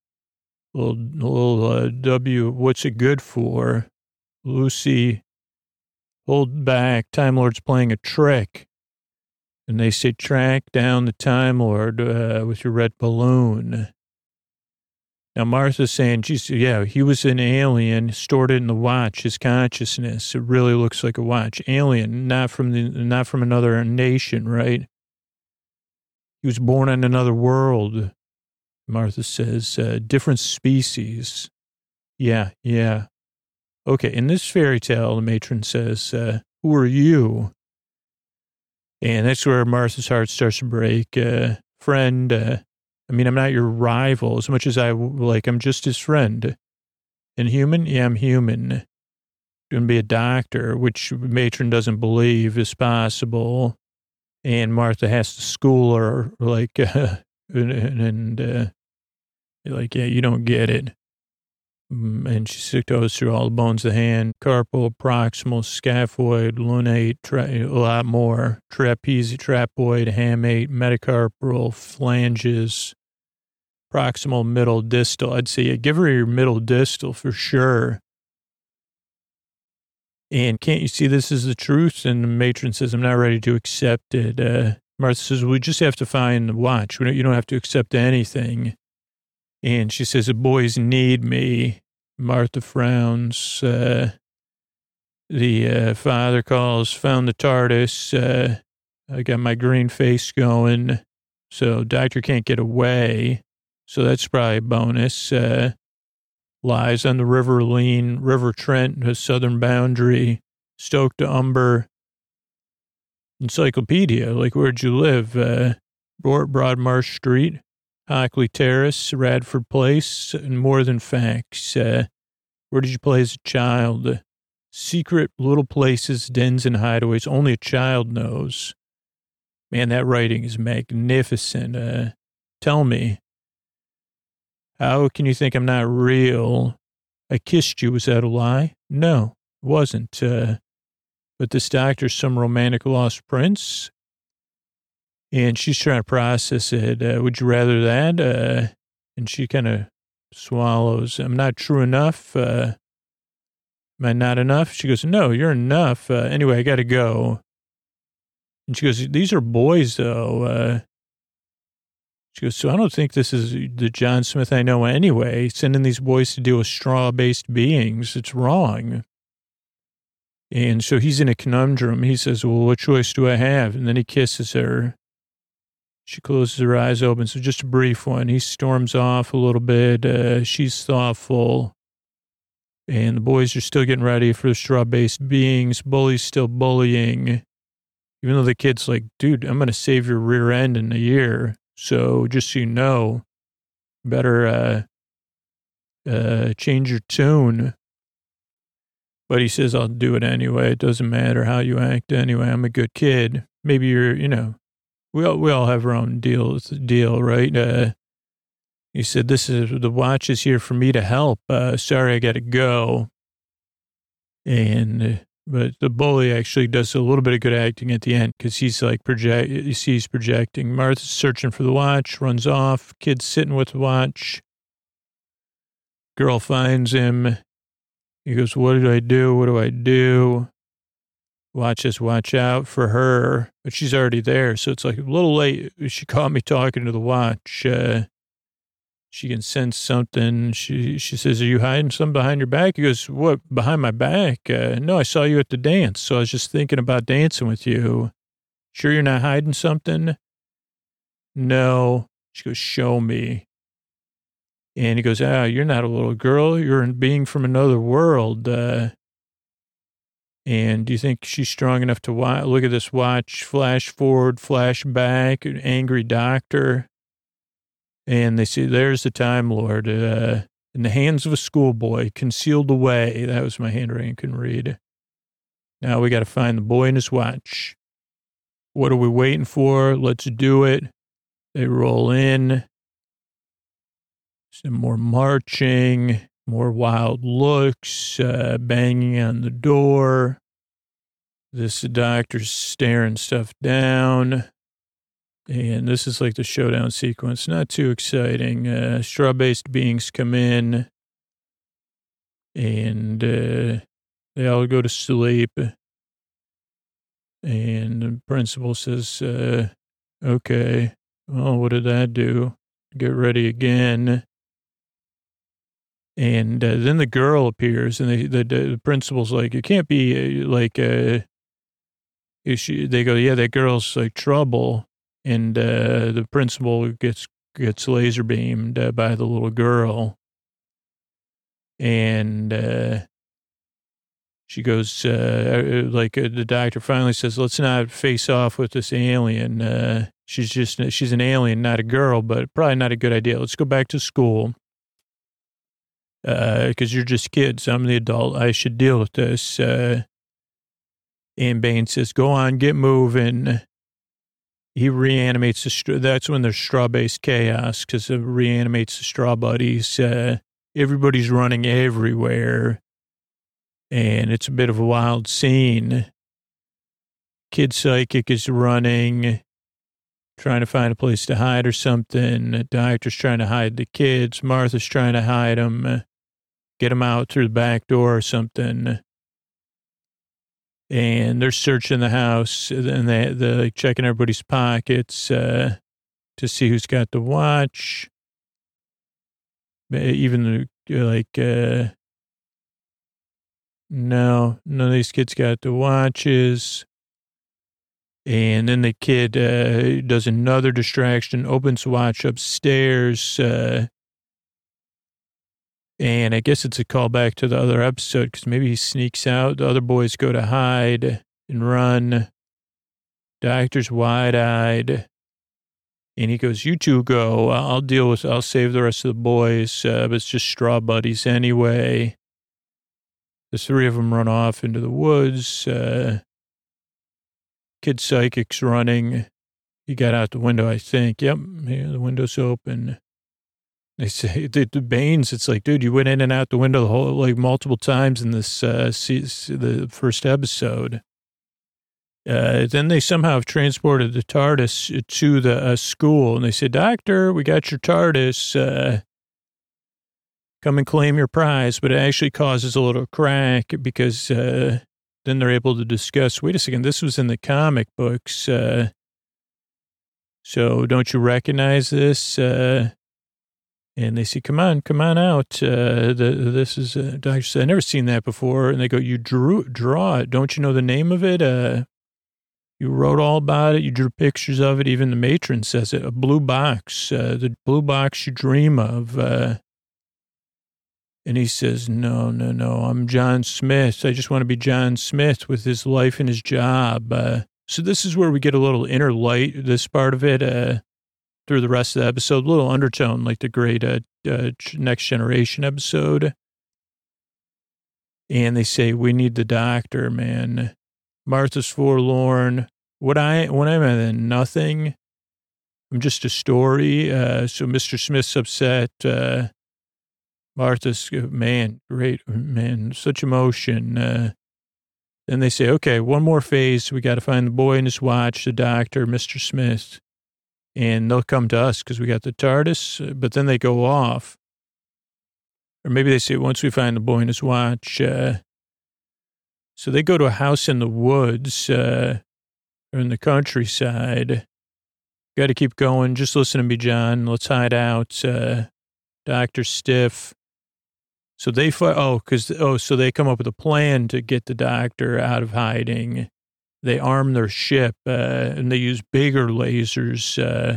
Little W, what's it good for? Lucy, hold back. Time Lord's playing a trick. And they say, track down the Time Lord with your red balloon. Now, Martha's saying, geez, yeah, he was an alien, stored it in the watch, his consciousness. It really looks like a watch. Alien, not from another nation, right? He was born in another world, Martha says. Different species. Yeah. Okay, in this fairy tale, the matron says, who are you? And that's where Martha's heart starts to break. Friend, I'm not your rival as much as I'm just his friend. And human? Yeah, I'm human. Going to be a doctor, which matron doesn't believe is possible. And Martha has to school her, yeah, you don't get it. And she goes through all the bones of the hand, carpal, proximal, scaphoid, lunate, a lot more, trapezius, trapezoid, hamate, metacarpal, phalanges, proximal, middle, distal. I'd say give her your middle distal for sure. And can't you see this is the truth? And the matron says, I'm not ready to accept it. Martha says, we just have to find the watch. You don't have to accept anything. And she says, the boys need me. Martha frowns. The father calls, found the TARDIS. I got my green face going. So doctor can't get away. So that's probably a bonus. Lies on the River Leen, River Trent, the southern boundary, Stoke to Umber. Encyclopedia, where'd you live? Broadmarsh Street, Hockley Terrace, Radford Place, and more than facts. Where did you play as a child? Secret little places, dens, and hideaways only a child knows. Man, that writing is magnificent. Tell me. How can you think I'm not real? I kissed you. Was that a lie? No, it wasn't. But this doctor's some romantic lost prince. And she's trying to process it. Would you rather that? And she kind of swallows. I'm not true enough. Am I not enough? She goes, no, you're enough. Anyway, I got to go. And she goes, these are boys, though. She goes, so I don't think this is the John Smith I know anyway. Sending these boys to deal with straw-based beings. It's wrong. And so he's in a conundrum. He says, well, what choice do I have? And then he kisses her. She closes her eyes open. So just a brief one. He storms off a little bit. She's thoughtful. And the boys are still getting ready for the straw-based beings. Bully's still bullying. Even though the kid's like, dude, I'm going to save your rear end in a year. So just so you know, better change your tune. But he says, I'll do it anyway. It doesn't matter how you act anyway. I'm a good kid. Maybe you're, we all have our own deal, right? He said, the watch is here for me to help. Sorry, I got to go. But the bully actually does a little bit of good acting at the end because he's he's projecting. Martha's searching for the watch, runs off. Kid's sitting with the watch. Girl finds him. He goes, what did I do? What do I do? Watch this, watch out for her. But she's already there, so it's like a little late. She caught me talking to the watch. She can sense something. She says, are you hiding something behind your back? He goes, what, behind my back? No, I saw you at the dance, so I was just thinking about dancing with you. Sure you're not hiding something? No. She goes, show me. And he goes, you're not a little girl. You're a being from another world. And do you think she's strong enough to look at this watch, flash forward, flash back, an angry doctor? And they say, there's the Time Lord, in the hands of a schoolboy, concealed away. That was my handwriting, I couldn't read. Now we got to find the boy and his watch. What are we waiting for? Let's do it. They roll in. Some more marching, more wild looks, banging on the door. This doctor's staring stuff down. And this is like the showdown sequence. Not too exciting. Straw-based beings come in. And they all go to sleep. And the principal says, okay, well, what did that do? Get ready again. And then the girl appears, and the principal's like, it can't be they go, yeah, that girl's like trouble. And the principal gets laser beamed by the little girl. And she goes, the doctor finally says, let's not face off with this alien. She's an alien, not a girl, but probably not a good idea. Let's go back to school. Because you're just kids. I'm the adult. I should deal with this. And Bane says, go on, get moving. He reanimates that's when there's straw-based chaos, because it reanimates the straw buddies. Everybody's running everywhere. And it's a bit of a wild scene. Kid Psychic is running, trying to find a place to hide or something. The doctor's trying to hide the kids. Martha's trying to hide them. Get them out through the back door or something. And they're searching the house, and they're like checking everybody's pockets to see who's got the watch. Even no, none of these kids got the watches. And then the kid does another distraction, opens the watch upstairs. And I guess it's a callback to the other episode, because maybe he sneaks out. The other boys go to hide and run. Doctor's wide-eyed. And he goes, you two go. I'll save the rest of the boys. But it's just straw buddies anyway. The three of them run off into the woods. Kid Psychic's running. He got out the window, I think. Yep, yeah, the window's open. They say, the Banes, it's like, dude, you went in and out the window multiple times in this, the first episode. Then they somehow have transported the TARDIS to the school, and they say, Doctor, we got your TARDIS. Come and claim your prize. But it actually causes a little crack, because then they're able to discuss, wait a second, this was in the comic books. So don't you recognize this? And they say, come on out. This is, Doctor said, I've never seen that before. And they go, you draw it. Don't you know the name of it? You wrote all about it. You drew pictures of it. Even the matron says it, a blue box, the blue box you dream of. And he says, no, I'm John Smith. I just want to be John Smith with his life and his job. So this is where we get a little inner light, this part of it, through the rest of the episode, a little undertone, like the great Next Generation episode. And they say, we need the doctor, man. Martha's forlorn. When I'm in nothing, I'm just a story. So Mr. Smith's upset. Martha's, man, great, man, such emotion. Then they say, okay, one more phase. We got to find the boy and his watch, the doctor, Mr. Smith. And they'll come to us because we got the TARDIS, but then they go off. Or maybe they say, once we find the boy and his watch. So they go to a house in the woods or in the countryside. Got to keep going. Just listen to me, John. Let's hide out. Dr. Stiff. So they so they come up with a plan to get the doctor out of hiding. They arm their ship and they use bigger lasers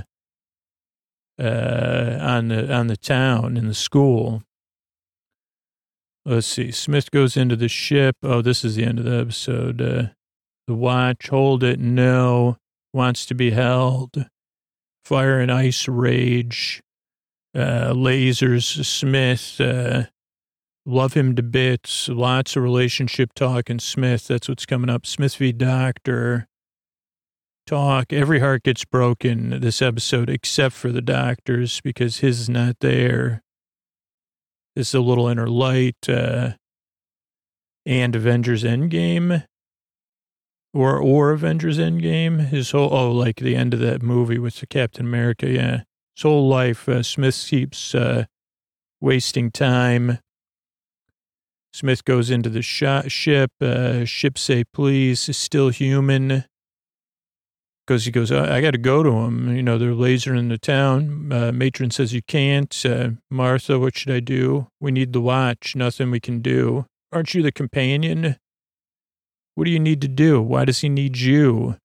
on the town in the school. Let's see. Smith goes into the ship. Oh, this is the end of the episode. The watch, hold it, no. Wants to be held. Fire and ice rage. Lasers, Smith. Love him to bits. Lots of relationship talk in Smith. That's what's coming up. Smith v. Doctor. Talk. Every heart gets broken this episode except for the doctor's because his is not there. This is a little inner light, and Avengers Endgame, or Avengers Endgame. His whole, like the end of that movie with the Captain America, yeah. His whole life, Smith keeps wasting time. Smith goes into the ship, ship say, please, still human. Because he goes, I got to go to him. You know, they're lasering the town. Matron says you can't. Martha, what should I do? We need the watch. Nothing we can do. Aren't you the companion? What do you need to do? Why does he need you?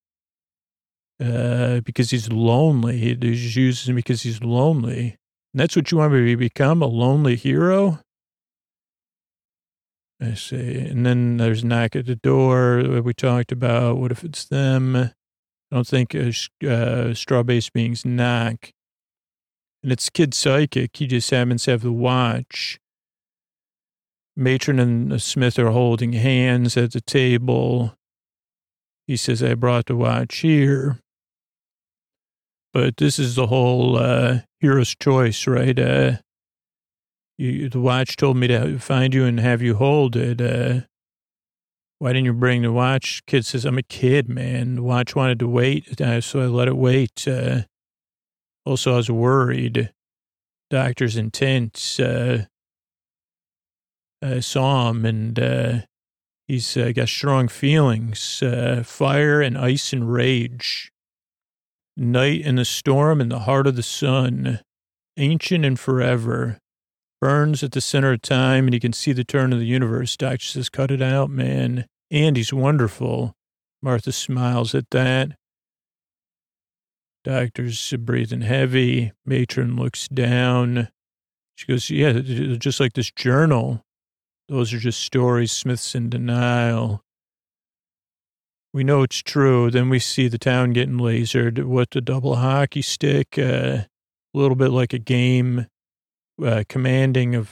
Because he's lonely. He just uses him because he's lonely. And that's what you want me to become, a lonely hero? I say. And then there's a knock at the door we talked about. What if it's them? I don't think straw-based beings knock. And it's Kid Psychic. He just happens to have the watch. Matron and Smith are holding hands at the table. He says, I brought the watch here. But this is the whole hero's choice, right? The watch told me to find you and have you hold it. Why didn't you bring the watch? Kid says, I'm a kid, man. The watch wanted to wait, so I let it wait. Also, I was worried. Doctor's intense. I saw him, and he's got strong feelings. Fire and ice and rage. Night and the storm and the heart of the sun. Ancient and forever. Burns at the center of time, and he can see the turn of the universe. Doctor says, cut it out, man. And he's wonderful. Martha smiles at that. Doctor's breathing heavy. Matron looks down. She goes, yeah, just like this journal. Those are just stories. Smith's in denial. We know it's true. Then we see the town getting lasered with the double hockey stick, a little bit like a game. Commanding of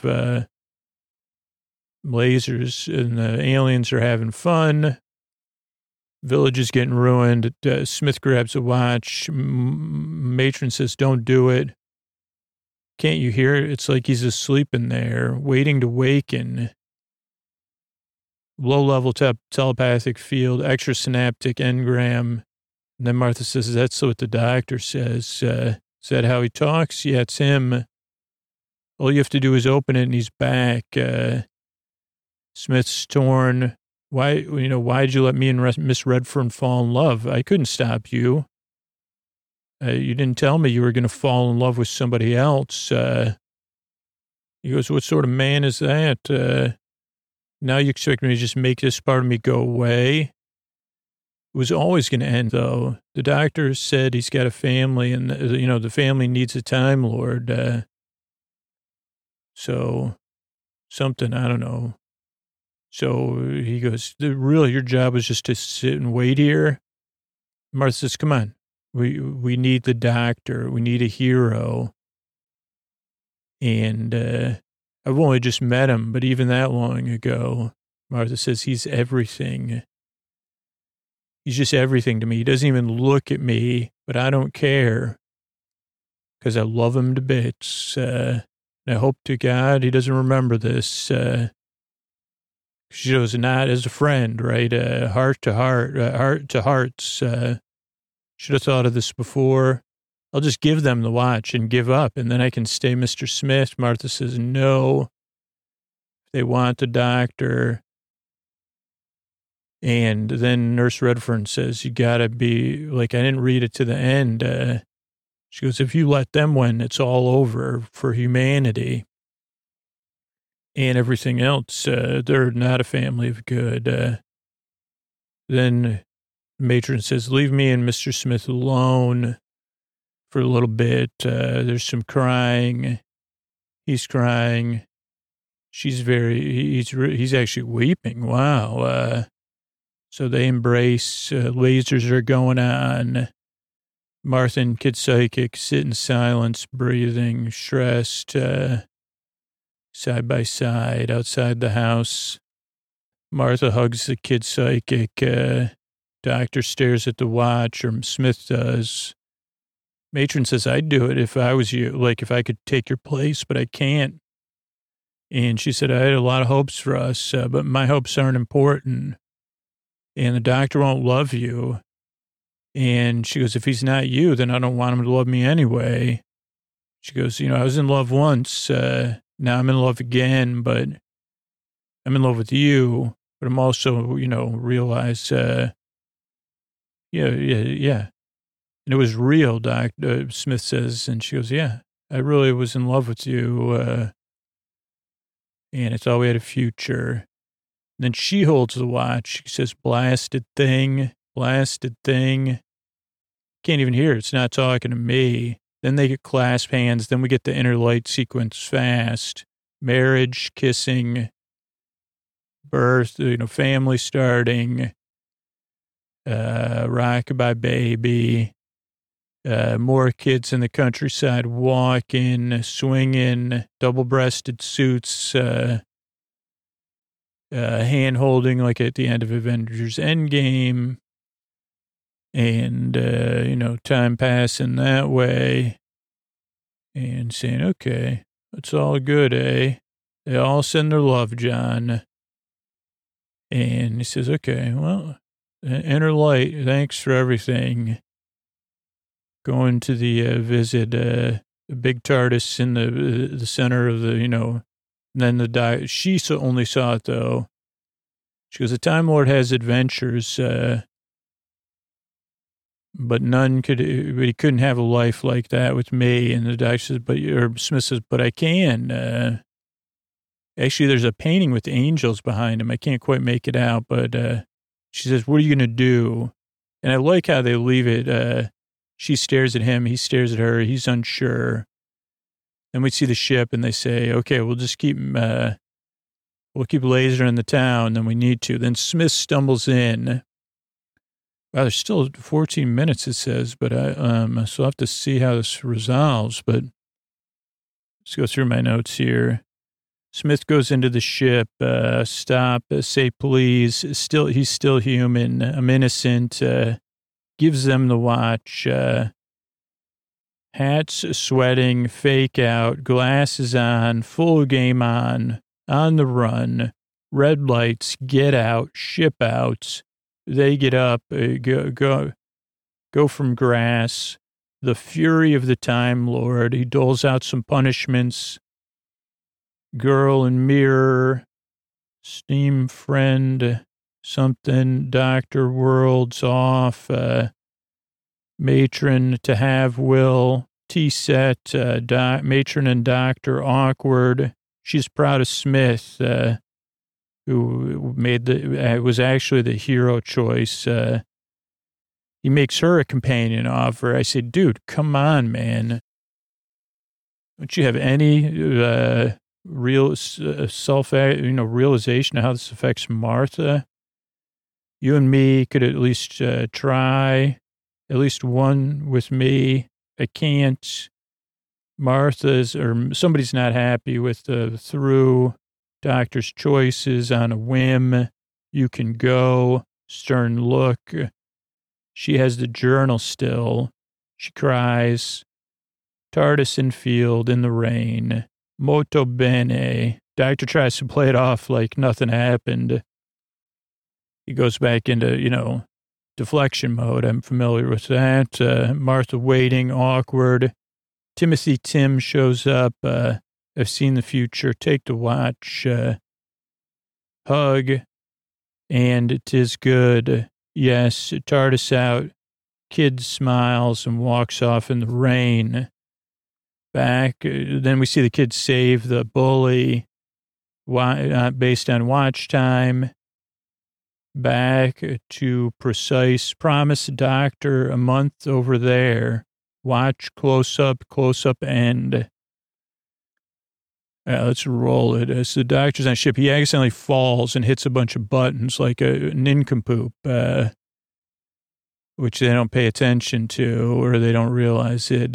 lasers, and the aliens are having fun. Village is getting ruined. Smith grabs a watch. Matron says, don't do it. Can't you hear it? It's like he's asleep in there, waiting to waken. Low-level telepathic field, extrasynaptic engram. And then Martha says, that's what the doctor says. Is that how he talks? Yeah, it's him. All you have to do is open it and he's back. Smith's torn. Why'd you let me and Miss Redfern fall in love? I couldn't stop you. You didn't tell me you were going to fall in love with somebody else. He goes, what sort of man is that? Now you expect me to just make this part of me go away? It was always going to end, though. The doctor said he's got a family, and, the family needs a Time Lord. So something, I don't know. So he goes, really, your job is just to sit and wait here? Martha says, come on. We need the doctor. We need a hero. And I've only just met him, but even that long ago, Martha says, he's everything. He's just everything to me. He doesn't even look at me, but I don't care because I love him to bits. I hope to God he doesn't remember this. She goes, not as a friend, right? Heart to hearts. Should have thought of this before. I'll just give them the watch and give up, and then I can stay Mr. Smith. Martha says, no, They want the doctor. And then Nurse Redfern says, you got to be, like, I didn't read it to the end. She goes, if you let them win, it's all over for humanity. And everything else, they're not a family of good. Then matron says, leave me and Mr. Smith alone for a little bit. There's some crying. He's crying. He's actually weeping. Wow. So they embrace. Lasers are going on. Martha and Kid Psychic sit in silence, breathing, stressed, side by side outside the house. Martha hugs the Kid Psychic. Doctor stares at the watch, or Smith does. Matron says, I'd do it if I was you, like if I could take your place, but I can't. And she said, I had a lot of hopes for us, but my hopes aren't important. And the doctor won't love you. And she goes, if he's not you, then I don't want him to love me anyway. She goes, I was in love once. Now I'm in love again, but I'm in love with you. But I'm also, realize, yeah. And it was real, Dr. Smith says. And she goes, yeah, I really was in love with you. And it's all we had a future. And then she holds the watch. She says, blasted thing. Can't even hear it. It's not talking to me. Then they get clasp hands. Then we get the inner light sequence fast. Marriage, kissing, birth, family starting, rockabye baby, more kids in the countryside walking, swinging, double-breasted suits, hand-holding like at the end of Avengers Endgame. And, time passing that way and saying, okay, it's all good, eh? They all send their love, John. And he says, okay, well, inner light, thanks for everything. Going to the visit, a big TARDIS in the center of the, and then she only saw it, though. She goes, the Time Lord has adventures, but he couldn't have a life like that with me. And the doctor says, Smith says, but I can. Actually, there's a painting with angels behind him. I can't quite make it out, but she says, what are you going to do? And I like how they leave it. She stares at him. He stares at her. He's unsure. And we see the ship and they say, okay, we'll just keep lasering the town. Then we need to. Then Smith stumbles in. Wow, there's still 14 minutes, it says, but I still have to see how this resolves. But let's go through my notes here. Smith goes into the ship, stop, say please. He's still human. I'm innocent. Gives them the watch. Hats sweating, fake out, glasses on, full game on the run, red lights, get out, ship out. They get up, go from grass. The fury of the Time Lord. He doles out some punishments. Girl and mirror, steam friend, something, doctor worlds off, matron to have will, T-set, matron and doctor awkward. She's proud of Smith, who was actually the hero choice. He makes her a companion offer. I said, dude, come on, man. Don't you have any real realization of how this affects Martha? You and me could at least try, at least one with me. I can't. Somebody's not happy with through doctor's choices on a whim. You can go. Stern look. She has the journal still. She cries. TARDIS in field in the rain. Molto bene. Doctor tries to play it off like nothing happened. He goes back into, deflection mode. I'm familiar with that. Martha waiting, awkward. Timothy Tim shows up. I've seen the future. Take the watch. hug, and 'tis good. Yes, TARDIS out. Kid smiles and walks off in the rain. Back, then we see the kid save the bully based on watch time. Back to precise promise doctor a month over there. Watch close up, end. Let's roll it. As the doctor's on ship, he accidentally falls and hits a bunch of buttons like a nincompoop, which they don't pay attention to or they don't realize it.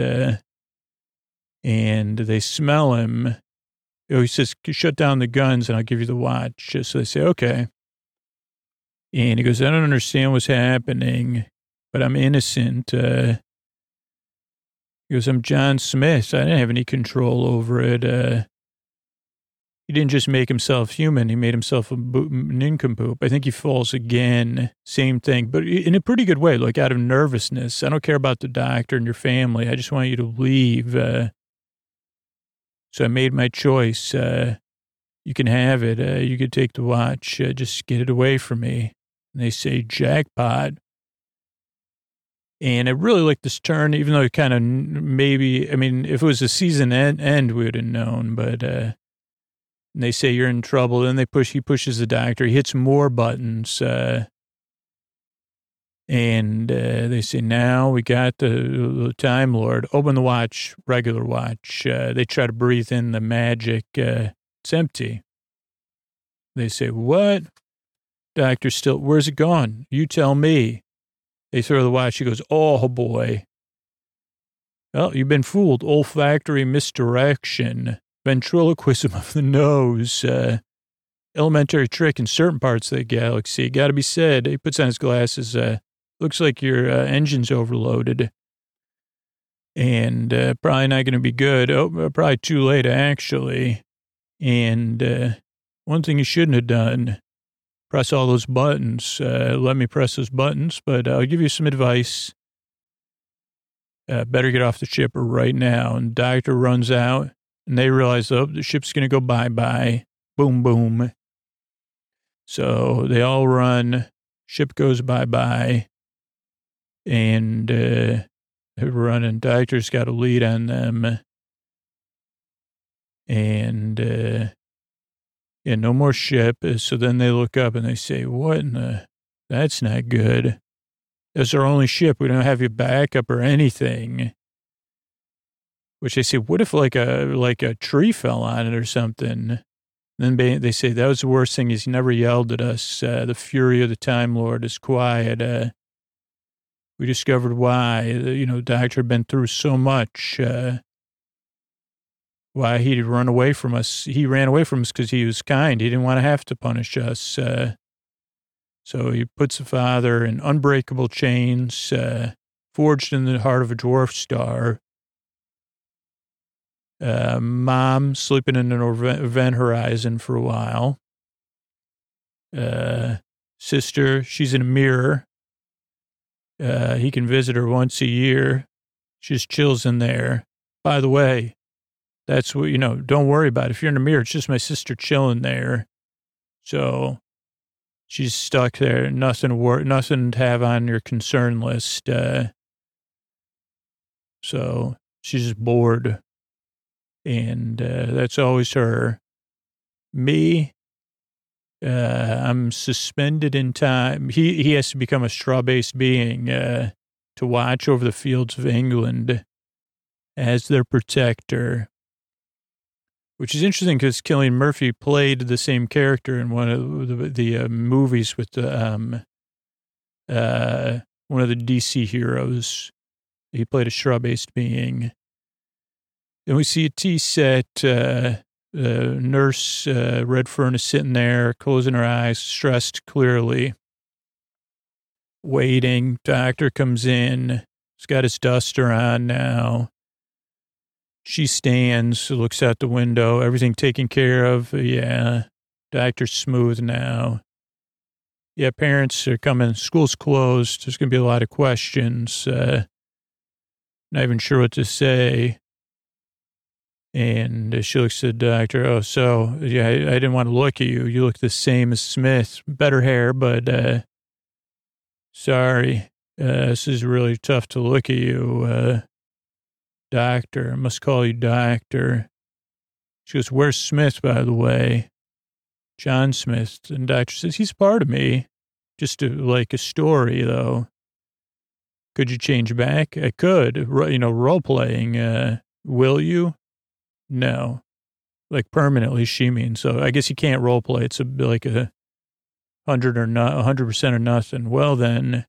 And they smell him. Oh, he says, shut down the guns and I'll give you the watch. So they say, okay. And he goes, I don't understand what's happening, but I'm innocent. He goes, I'm John Smith. I didn't have any control over it. He didn't just make himself human. He made himself a nincompoop. I think he falls again. Same thing, but in a pretty good way, like out of nervousness. I don't care about the doctor and your family. I just want you to leave. So I made my choice. You can have it. You could take the watch. Just get it away from me. And they say, jackpot. And I really like this turn, even though it kind of maybe, I mean, if it was a season end, we would have known. But they say you're in trouble. Then he pushes the doctor. He hits more buttons. And they say, now we got the Time Lord. Open the watch, regular watch. They try to breathe in the magic. It's empty. They say, what? Doctor still, where's it gone? You tell me. They throw the watch. He goes, oh, boy. Well, you've been fooled. Olfactory misdirection. Ventriloquism of the nose. Elementary trick in certain parts of the galaxy. Got to be said. He puts on his glasses. Looks like your engine's overloaded. And probably not going to be good. Oh, probably too late, actually. And one thing you shouldn't have done, press all those buttons. Let me press those buttons, but I'll give you some advice. Better get off the ship right now. And doctor runs out, and they realize, oh, the ship's going to go bye-bye. Boom, boom. So they all run. Ship goes bye-bye. And they're running. Doctor's got a lead on them. And yeah, no more ship. So then they look up and they say, what in the, that's not good. That's our only ship. We don't have your backup or anything. Which they say, what if like a tree fell on it or something? Then they say, that was the worst thing. He's never yelled at us. The fury of the Time Lord is quiet. We discovered why. The doctor had been through so much. Why he'd run away from us. He ran away from us because he was kind. He didn't want to have to punish us. So he puts the father in unbreakable chains, forged in the heart of a dwarf star. Mom sleeping in an event horizon for a while. Sister, she's in a mirror. He can visit her once a year. She just chills in there. By the way, that's what, don't worry about it. If you're in a mirror, it's just my sister chilling there. So she's stuck there. Nothing to have on your concern list. So she's just bored. And that's always her. Me, I'm suspended in time. He has to become a straw-based being to watch over the fields of England as their protector. Which is interesting because Cillian Murphy played the same character in one of the movies with the one of the DC heroes. He played a straw-based being. Then we see a tea set. Nurse Redfern is sitting there, closing her eyes, stressed clearly. Waiting. Doctor comes in. He's got his duster on now. She stands, looks out the window, everything taken care of. Yeah, doctor's smooth now. Yeah, parents are coming. School's closed. There's going to be a lot of questions. Not even sure what to say. And she looks at the doctor. Oh, so, yeah, I didn't want to look at you. You look the same as Smith. Better hair, but sorry. This is really tough to look at you, doctor. I must call you doctor. She goes, where's Smith, by the way? John Smith. And the doctor says, he's part of me. Just like a story, though. Could you change back? I could. Role playing. Will you? No. Like permanently, she means. So I guess you can't role play. It's like 100% or nothing. Well, then,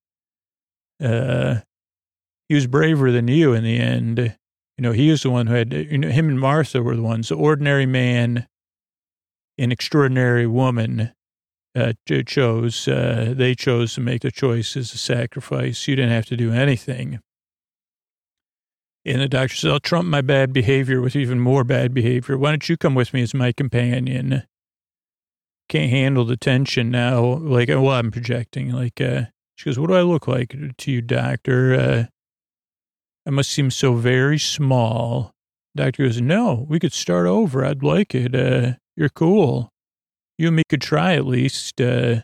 he was braver than you in the end. He was the one who had, him and Martha were the ones, the ordinary man, an extraordinary woman. They chose to make the choice as a sacrifice. You didn't have to do anything. And the doctor said, I'll trump my bad behavior with even more bad behavior. Why don't you come with me as my companion? Can't handle the tension now. Like, well, I'm projecting. Like, she goes, what do I look like to you, doctor? I must seem so very small. Doctor goes, no, we could start over. I'd like it. You're cool. You and me could try at least. He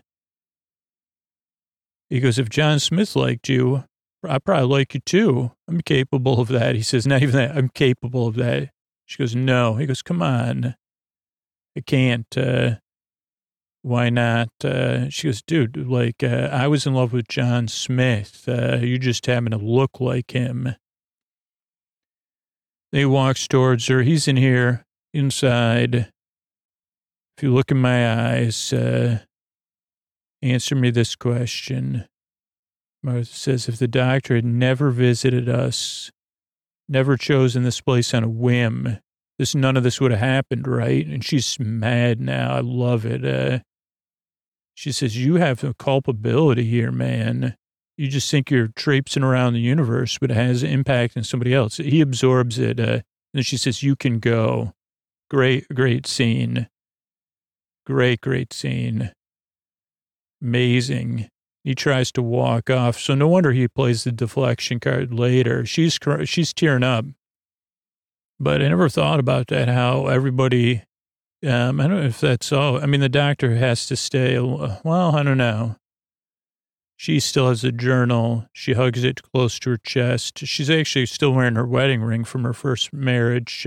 goes, if John Smith liked you, I probably like you too. I'm capable of that. He says, not even that. I'm capable of that. She goes, no. He goes, come on. I can't. Why not? She goes, dude, like, I was in love with John Smith. You just happen to look like him. He walks towards her. He's in here, inside. If you look in my eyes, answer me this question. Martha says, if the doctor had never visited us, never chosen this place on a whim, none of this would have happened, right? And she's mad now. I love it. She says, you have a culpability here, man. You just think you're traipsing around the universe, but it has impact on somebody else. He absorbs it. And she says, you can go. Great scene. Great scene. Amazing. He tries to walk off. So no wonder he plays the deflection card later. She's tearing up. But I never thought about that, how everybody, I don't know if that's all. I mean, the doctor has to stay. Well, I don't know. She still has a journal. She hugs it close to her chest. She's actually still wearing her wedding ring from her first marriage.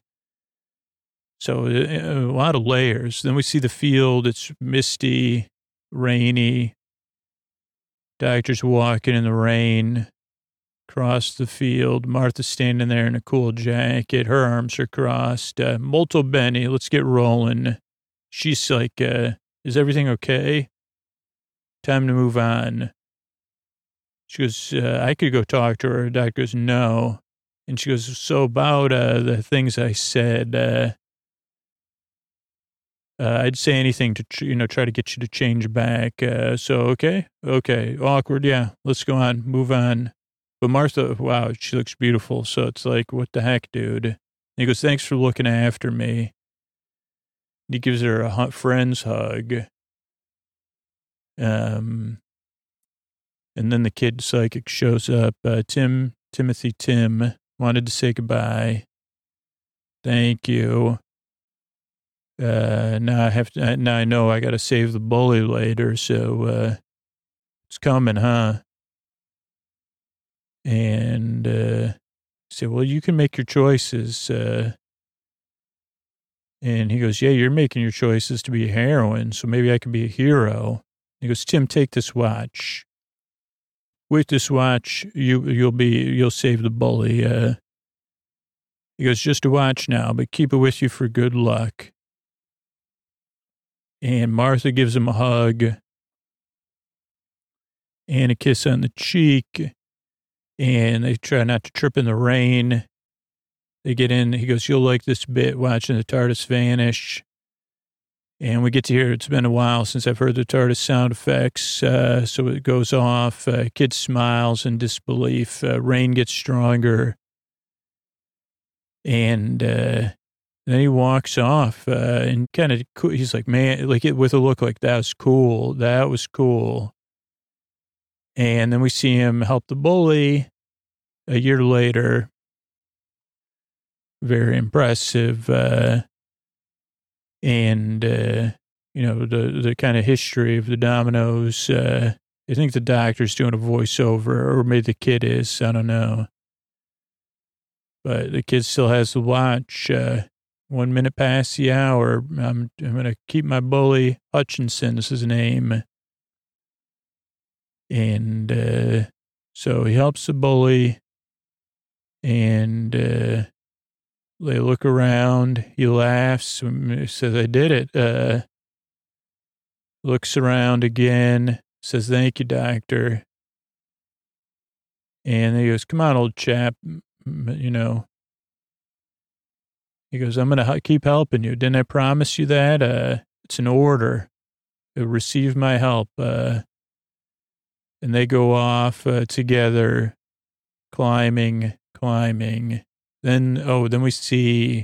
So a lot of layers. Then we see the field. It's misty, rainy. Doctor's walking in the rain across the field. Martha's standing there in a cool jacket. Her arms are crossed. Molto bene. Let's get rolling. She's like, is everything okay? Time to move on. She goes, I could go talk to her. Doctor goes, no. And she goes, so about the things I said, I'd say anything to, try to get you to change back. So, okay. Awkward. Yeah. Let's go on. Move on. But Martha, wow, she looks beautiful. So it's like, what the heck, dude? And he goes, thanks for looking after me. He gives her a friend's hug. And then the kid psychic shows up. Timothy Tim wanted to say goodbye. Thank you. Now I know I got to save the bully later. So, it's coming, huh? And, say, well, you can make your choices. And he goes, yeah, you're making your choices to be a heroine. So maybe I could be a hero. He goes, Tim, take this watch. With this watch, you'll save the bully. He goes, just a watch now, but keep it with you for good luck. And Martha gives him a hug and a kiss on the cheek. And they try not to trip in the rain. They get in. He goes, you'll like this bit, watching the TARDIS vanish. And we get to hear, it's been a while since I've heard the TARDIS sound effects. So it goes off. Kid smiles in disbelief. Rain gets stronger. And then he walks off and kind of, he's like, man, like with a look like, that was cool. That was cool. And then we see him help the bully a year later. very impressive. And, the kind of history of the dominoes. I think the doctor's doing a voiceover, or maybe the kid is. I don't know. But the kid still has the watch. 1 minute past the hour. I'm going to keep my bully. Hutchinson is his name. And so he helps the bully. And they look around. He laughs. He says, I did it. Looks around again. Says, thank you, doctor. And he goes, come on, old chap. He goes, I'm going to keep helping you. Didn't I promise you that? It's an order. You'll receive my help. And they go off together, climbing. Then we see,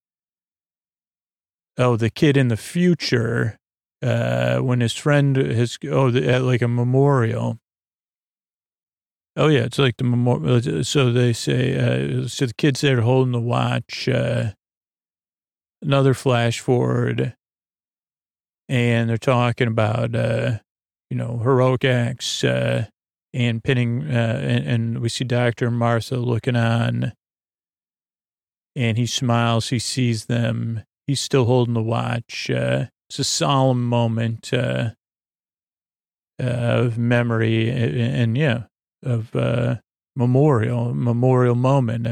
the kid in the future, when his friend at like a memorial. Oh, yeah, it's like the memorial. So they say, so the kid's there holding the watch. Another flash forward. And they're talking about, heroic acts and pinning. And we see Dr. Martha looking on. And he smiles. He sees them. He's still holding the watch. It's a solemn moment of memory and of memorial moment,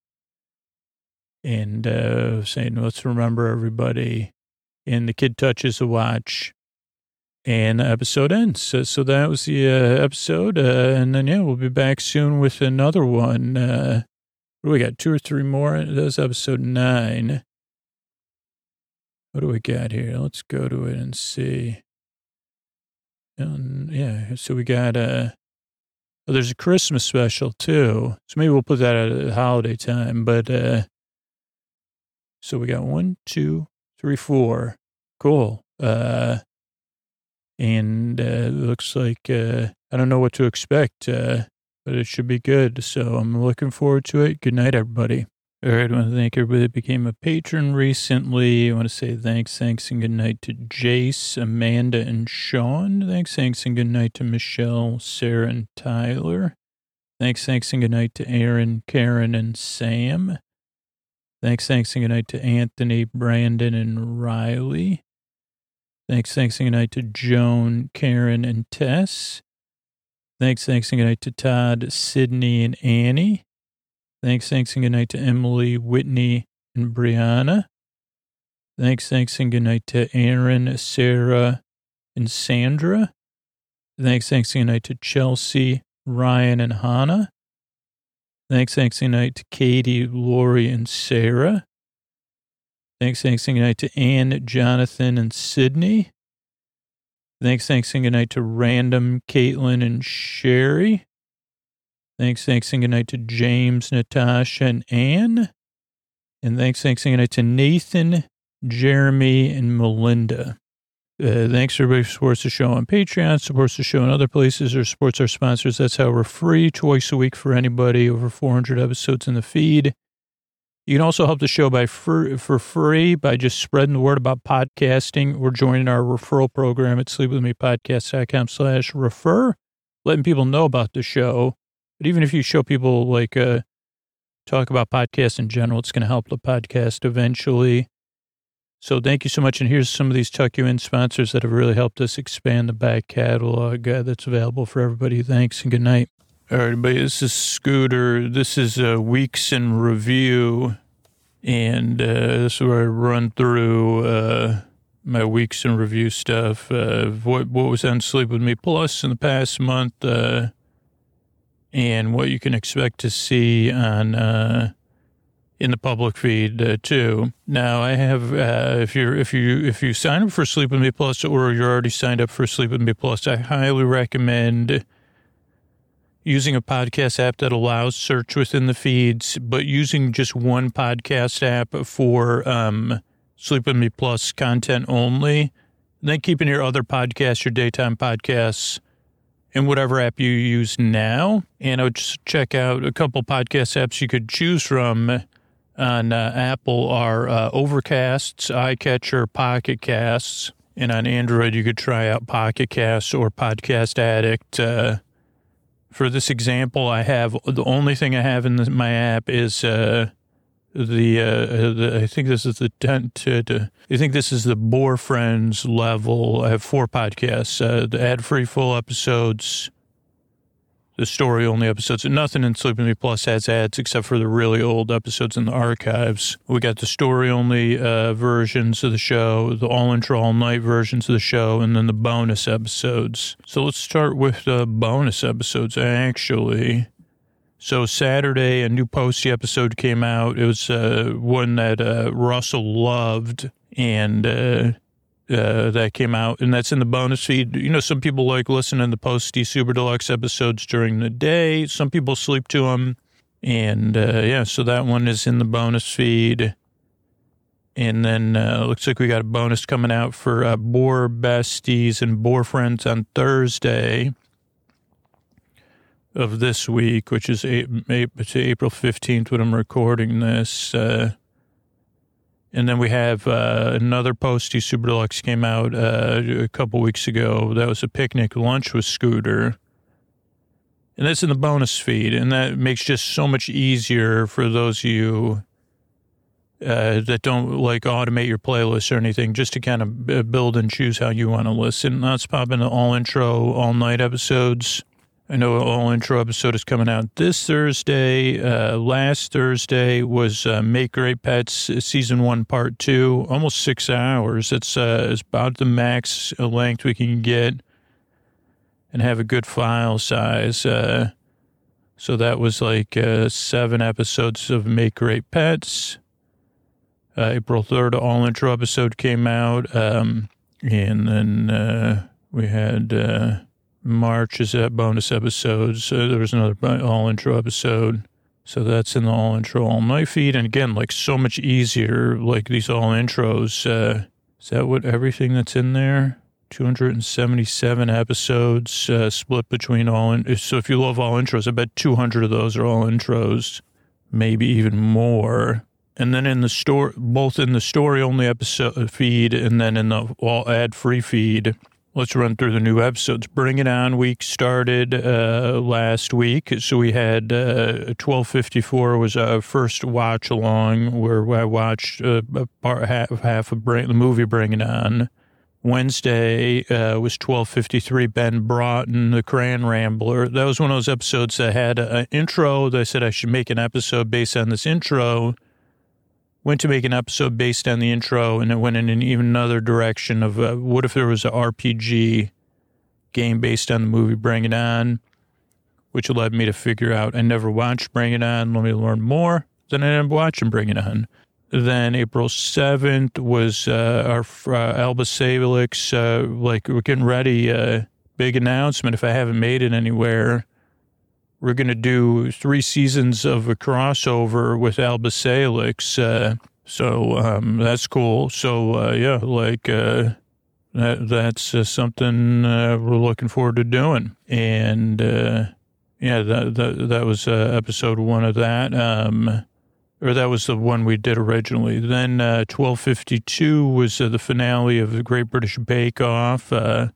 and saying, let's remember everybody. And the kid touches the watch, and the episode ends. So that was the episode, and then, we'll be back soon with another one. What do we got, 2 or 3 more? That was episode 9. What do we got here? Let's go to it and see. So we got, there's a Christmas special too. So maybe we'll put that at holiday time. But, so we got 1, 2, 3, 4. Cool. And it looks like, I don't know what to expect, but it should be good. So I'm looking forward to it. Good night, everybody. All right, I want to thank everybody that became a patron recently. I want to say thanks, and good night to Jace, Amanda, and Sean. Thanks, and good night to Michelle, Sarah, and Tyler. Thanks, and good night to Aaron, Karen, and Sam. Thanks, and good night to Anthony, Brandon, and Riley. Thanks, and good night to Joan, Karen, and Tess. Thanks, and good night to Todd, Sydney, and Annie. Thanks, and good night to Emily, Whitney, and Brianna. Thanks, and good night to Aaron, Sarah, and Sandra. Thanks, and good night to Chelsea, Ryan, and Hannah. Thanks, and good night to Katie, Lori, and Sarah. Thanks, and good night to Ann, Jonathan, and Sydney. Thanks, and good night to Random, Caitlin, and Sherry. Thanks, and good night to James, Natasha, and Ann. And thanks, and good night to Nathan, Jeremy, and Melinda. Thanks, everybody, who supports the show on Patreon, supports the show in other places, or supports our sponsors. That's how we're free twice a week for anybody, over 400 episodes in the feed. You can also help the show for free by just spreading the word about podcasting or joining our referral program at sleepwithmepodcast.com/refer, letting people know about the show. But even if you show people, talk about podcasts in general, it's going to help the podcast eventually. So thank you so much. And here's some of these Tuck You In sponsors that have really helped us expand the back catalog that's available for everybody. Thanks and good night. All right, everybody, this is Scooter. This is Weeks in Review. And this is where I run through my Weeks in Review stuff. What was on Sleep With Me Plus in the past month. And what you can expect to see on in the public feed too. Now I have if you sign up for Sleep With Me Plus, or you're already signed up for Sleep With Me Plus, I highly recommend using a podcast app that allows search within the feeds, but using just one podcast app for Sleep With Me Plus content only. And then keeping your other podcasts, your daytime podcasts, in whatever app you use now. And I would just check out a couple podcast apps you could choose from. On Apple are Overcasts, iCatcher, Pocket Casts. And on Android, you could try out Pocket Casts or Podcast Addict. For this example, the only thing I have in my app is I think this is the Bore Friends level. I have 4 podcasts, the ad-free full episodes, the story-only episodes, and nothing in Sleep With Me Plus has ads except for the really old episodes in the archives. We got the story-only versions of the show, the all-intro, all-night versions of the show, and then the bonus episodes. So let's start with the bonus episodes, actually. So Saturday, a new Posty episode came out. It was one that Russell loved, and that came out, and that's in the bonus feed. You know, some people like listening to the Posty Super Deluxe episodes during the day. Some people sleep to them. And, so that one is in the bonus feed. And then looks like we got a bonus coming out for Bore Besties and Bore Friends on Thursday of this week, which is April 15th when I'm recording this. And then we have another Posty Super Deluxe came out a couple weeks ago. That was a picnic lunch with Scooter. And that's in the bonus feed. And that makes just so much easier for those of you that don't like automate your playlist or anything, just to kind of build and choose how you want to listen. Let's pop into all intro, all night episodes. I know all intro episode is coming out this Thursday. Last Thursday was Make Great Pets Season 1 Part 2, almost 6 hours. It's about the max length we can get and have a good file size. So that was like 7 episodes of Make Great Pets. April 3rd, all intro episode came out. And then we had... March is that bonus episodes. There was another all intro episode. So that's in the all intro all night feed. And again, like so much easier, like these all intros. Is that what everything that's in there? 277 episodes split between all. So if you love all intros, I bet 200 of those are all intros, maybe even more. And then in the store, both in the story only episode feed and then in the all ad free feed. Let's run through the new episodes. Bring It On week started last week. So we had 1254 was our first watch along where I watched half of the movie Bring It On. Wednesday was 1253, Ben Broughton, the Crayon Rambler. That was one of those episodes that had an intro. They said I should make an episode based on this intro. Went to make an episode based on the intro, and it went in an even another direction of what if there was an RPG game based on the movie Bring It On, which led me to figure out I never watched Bring It On. Let me learn more. Then I ended up watching Bring It On. Then April 7th was our Alba Salix, like we're getting ready, big announcement if I haven't made it anywhere. We're going to do 3 seasons of a crossover with Alba Salix. So that's cool. So, that's something we're looking forward to doing. And, that was episode 1 of that. Or that was the one we did originally. Then 1252 was the finale of the Great British Bake Off.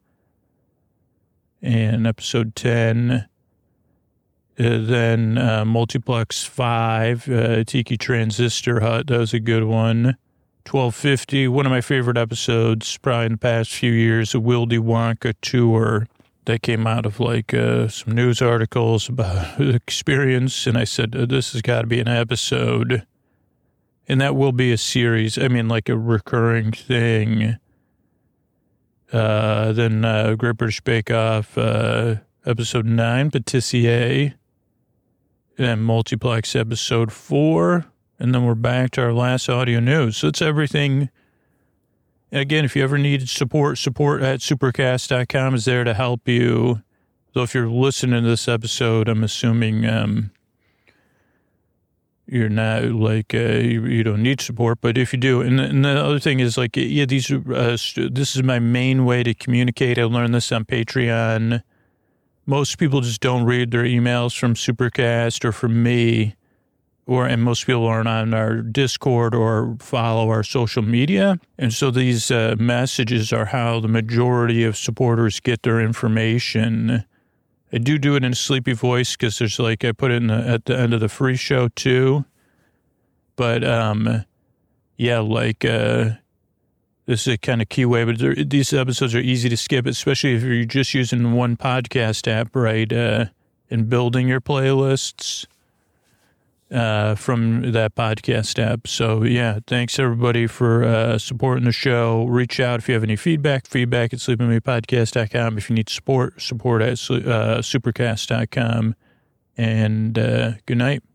And episode 10... Then Multiplex 5, Tiki Transistor Hut. That was a good one. 1250, one of my favorite episodes probably in the past few years, a Willy Wonka tour that came out of like some news articles about the experience. And I said, this has got to be an episode. And that will be a series. I mean, like a recurring thing. Then Great British Bake Off, episode 9, Patissier. And Multiplex episode 4, and then we're back to our last audio news. So it's everything. And again, if you ever need support at supercast.com is there to help you. So if you're listening to this episode, I'm assuming you're not like, you don't need support, but if you do, and the other thing is like, yeah, this is my main way to communicate. I learned this on Patreon. Most people just don't read their emails from Supercast or from me and most people aren't on our Discord or follow our social media. And so these messages are how the majority of supporters get their information. I do it in a sleepy voice because there's I put it at the end of the free show too. But, this is a kind of key way, but these episodes are easy to skip, especially if you're just using one podcast app, right? And building your playlists from that podcast app. So, yeah, thanks everybody for supporting the show. Reach out if you have any feedback at sleepingmepodcast.com. If you need support at supercast.com. And good night.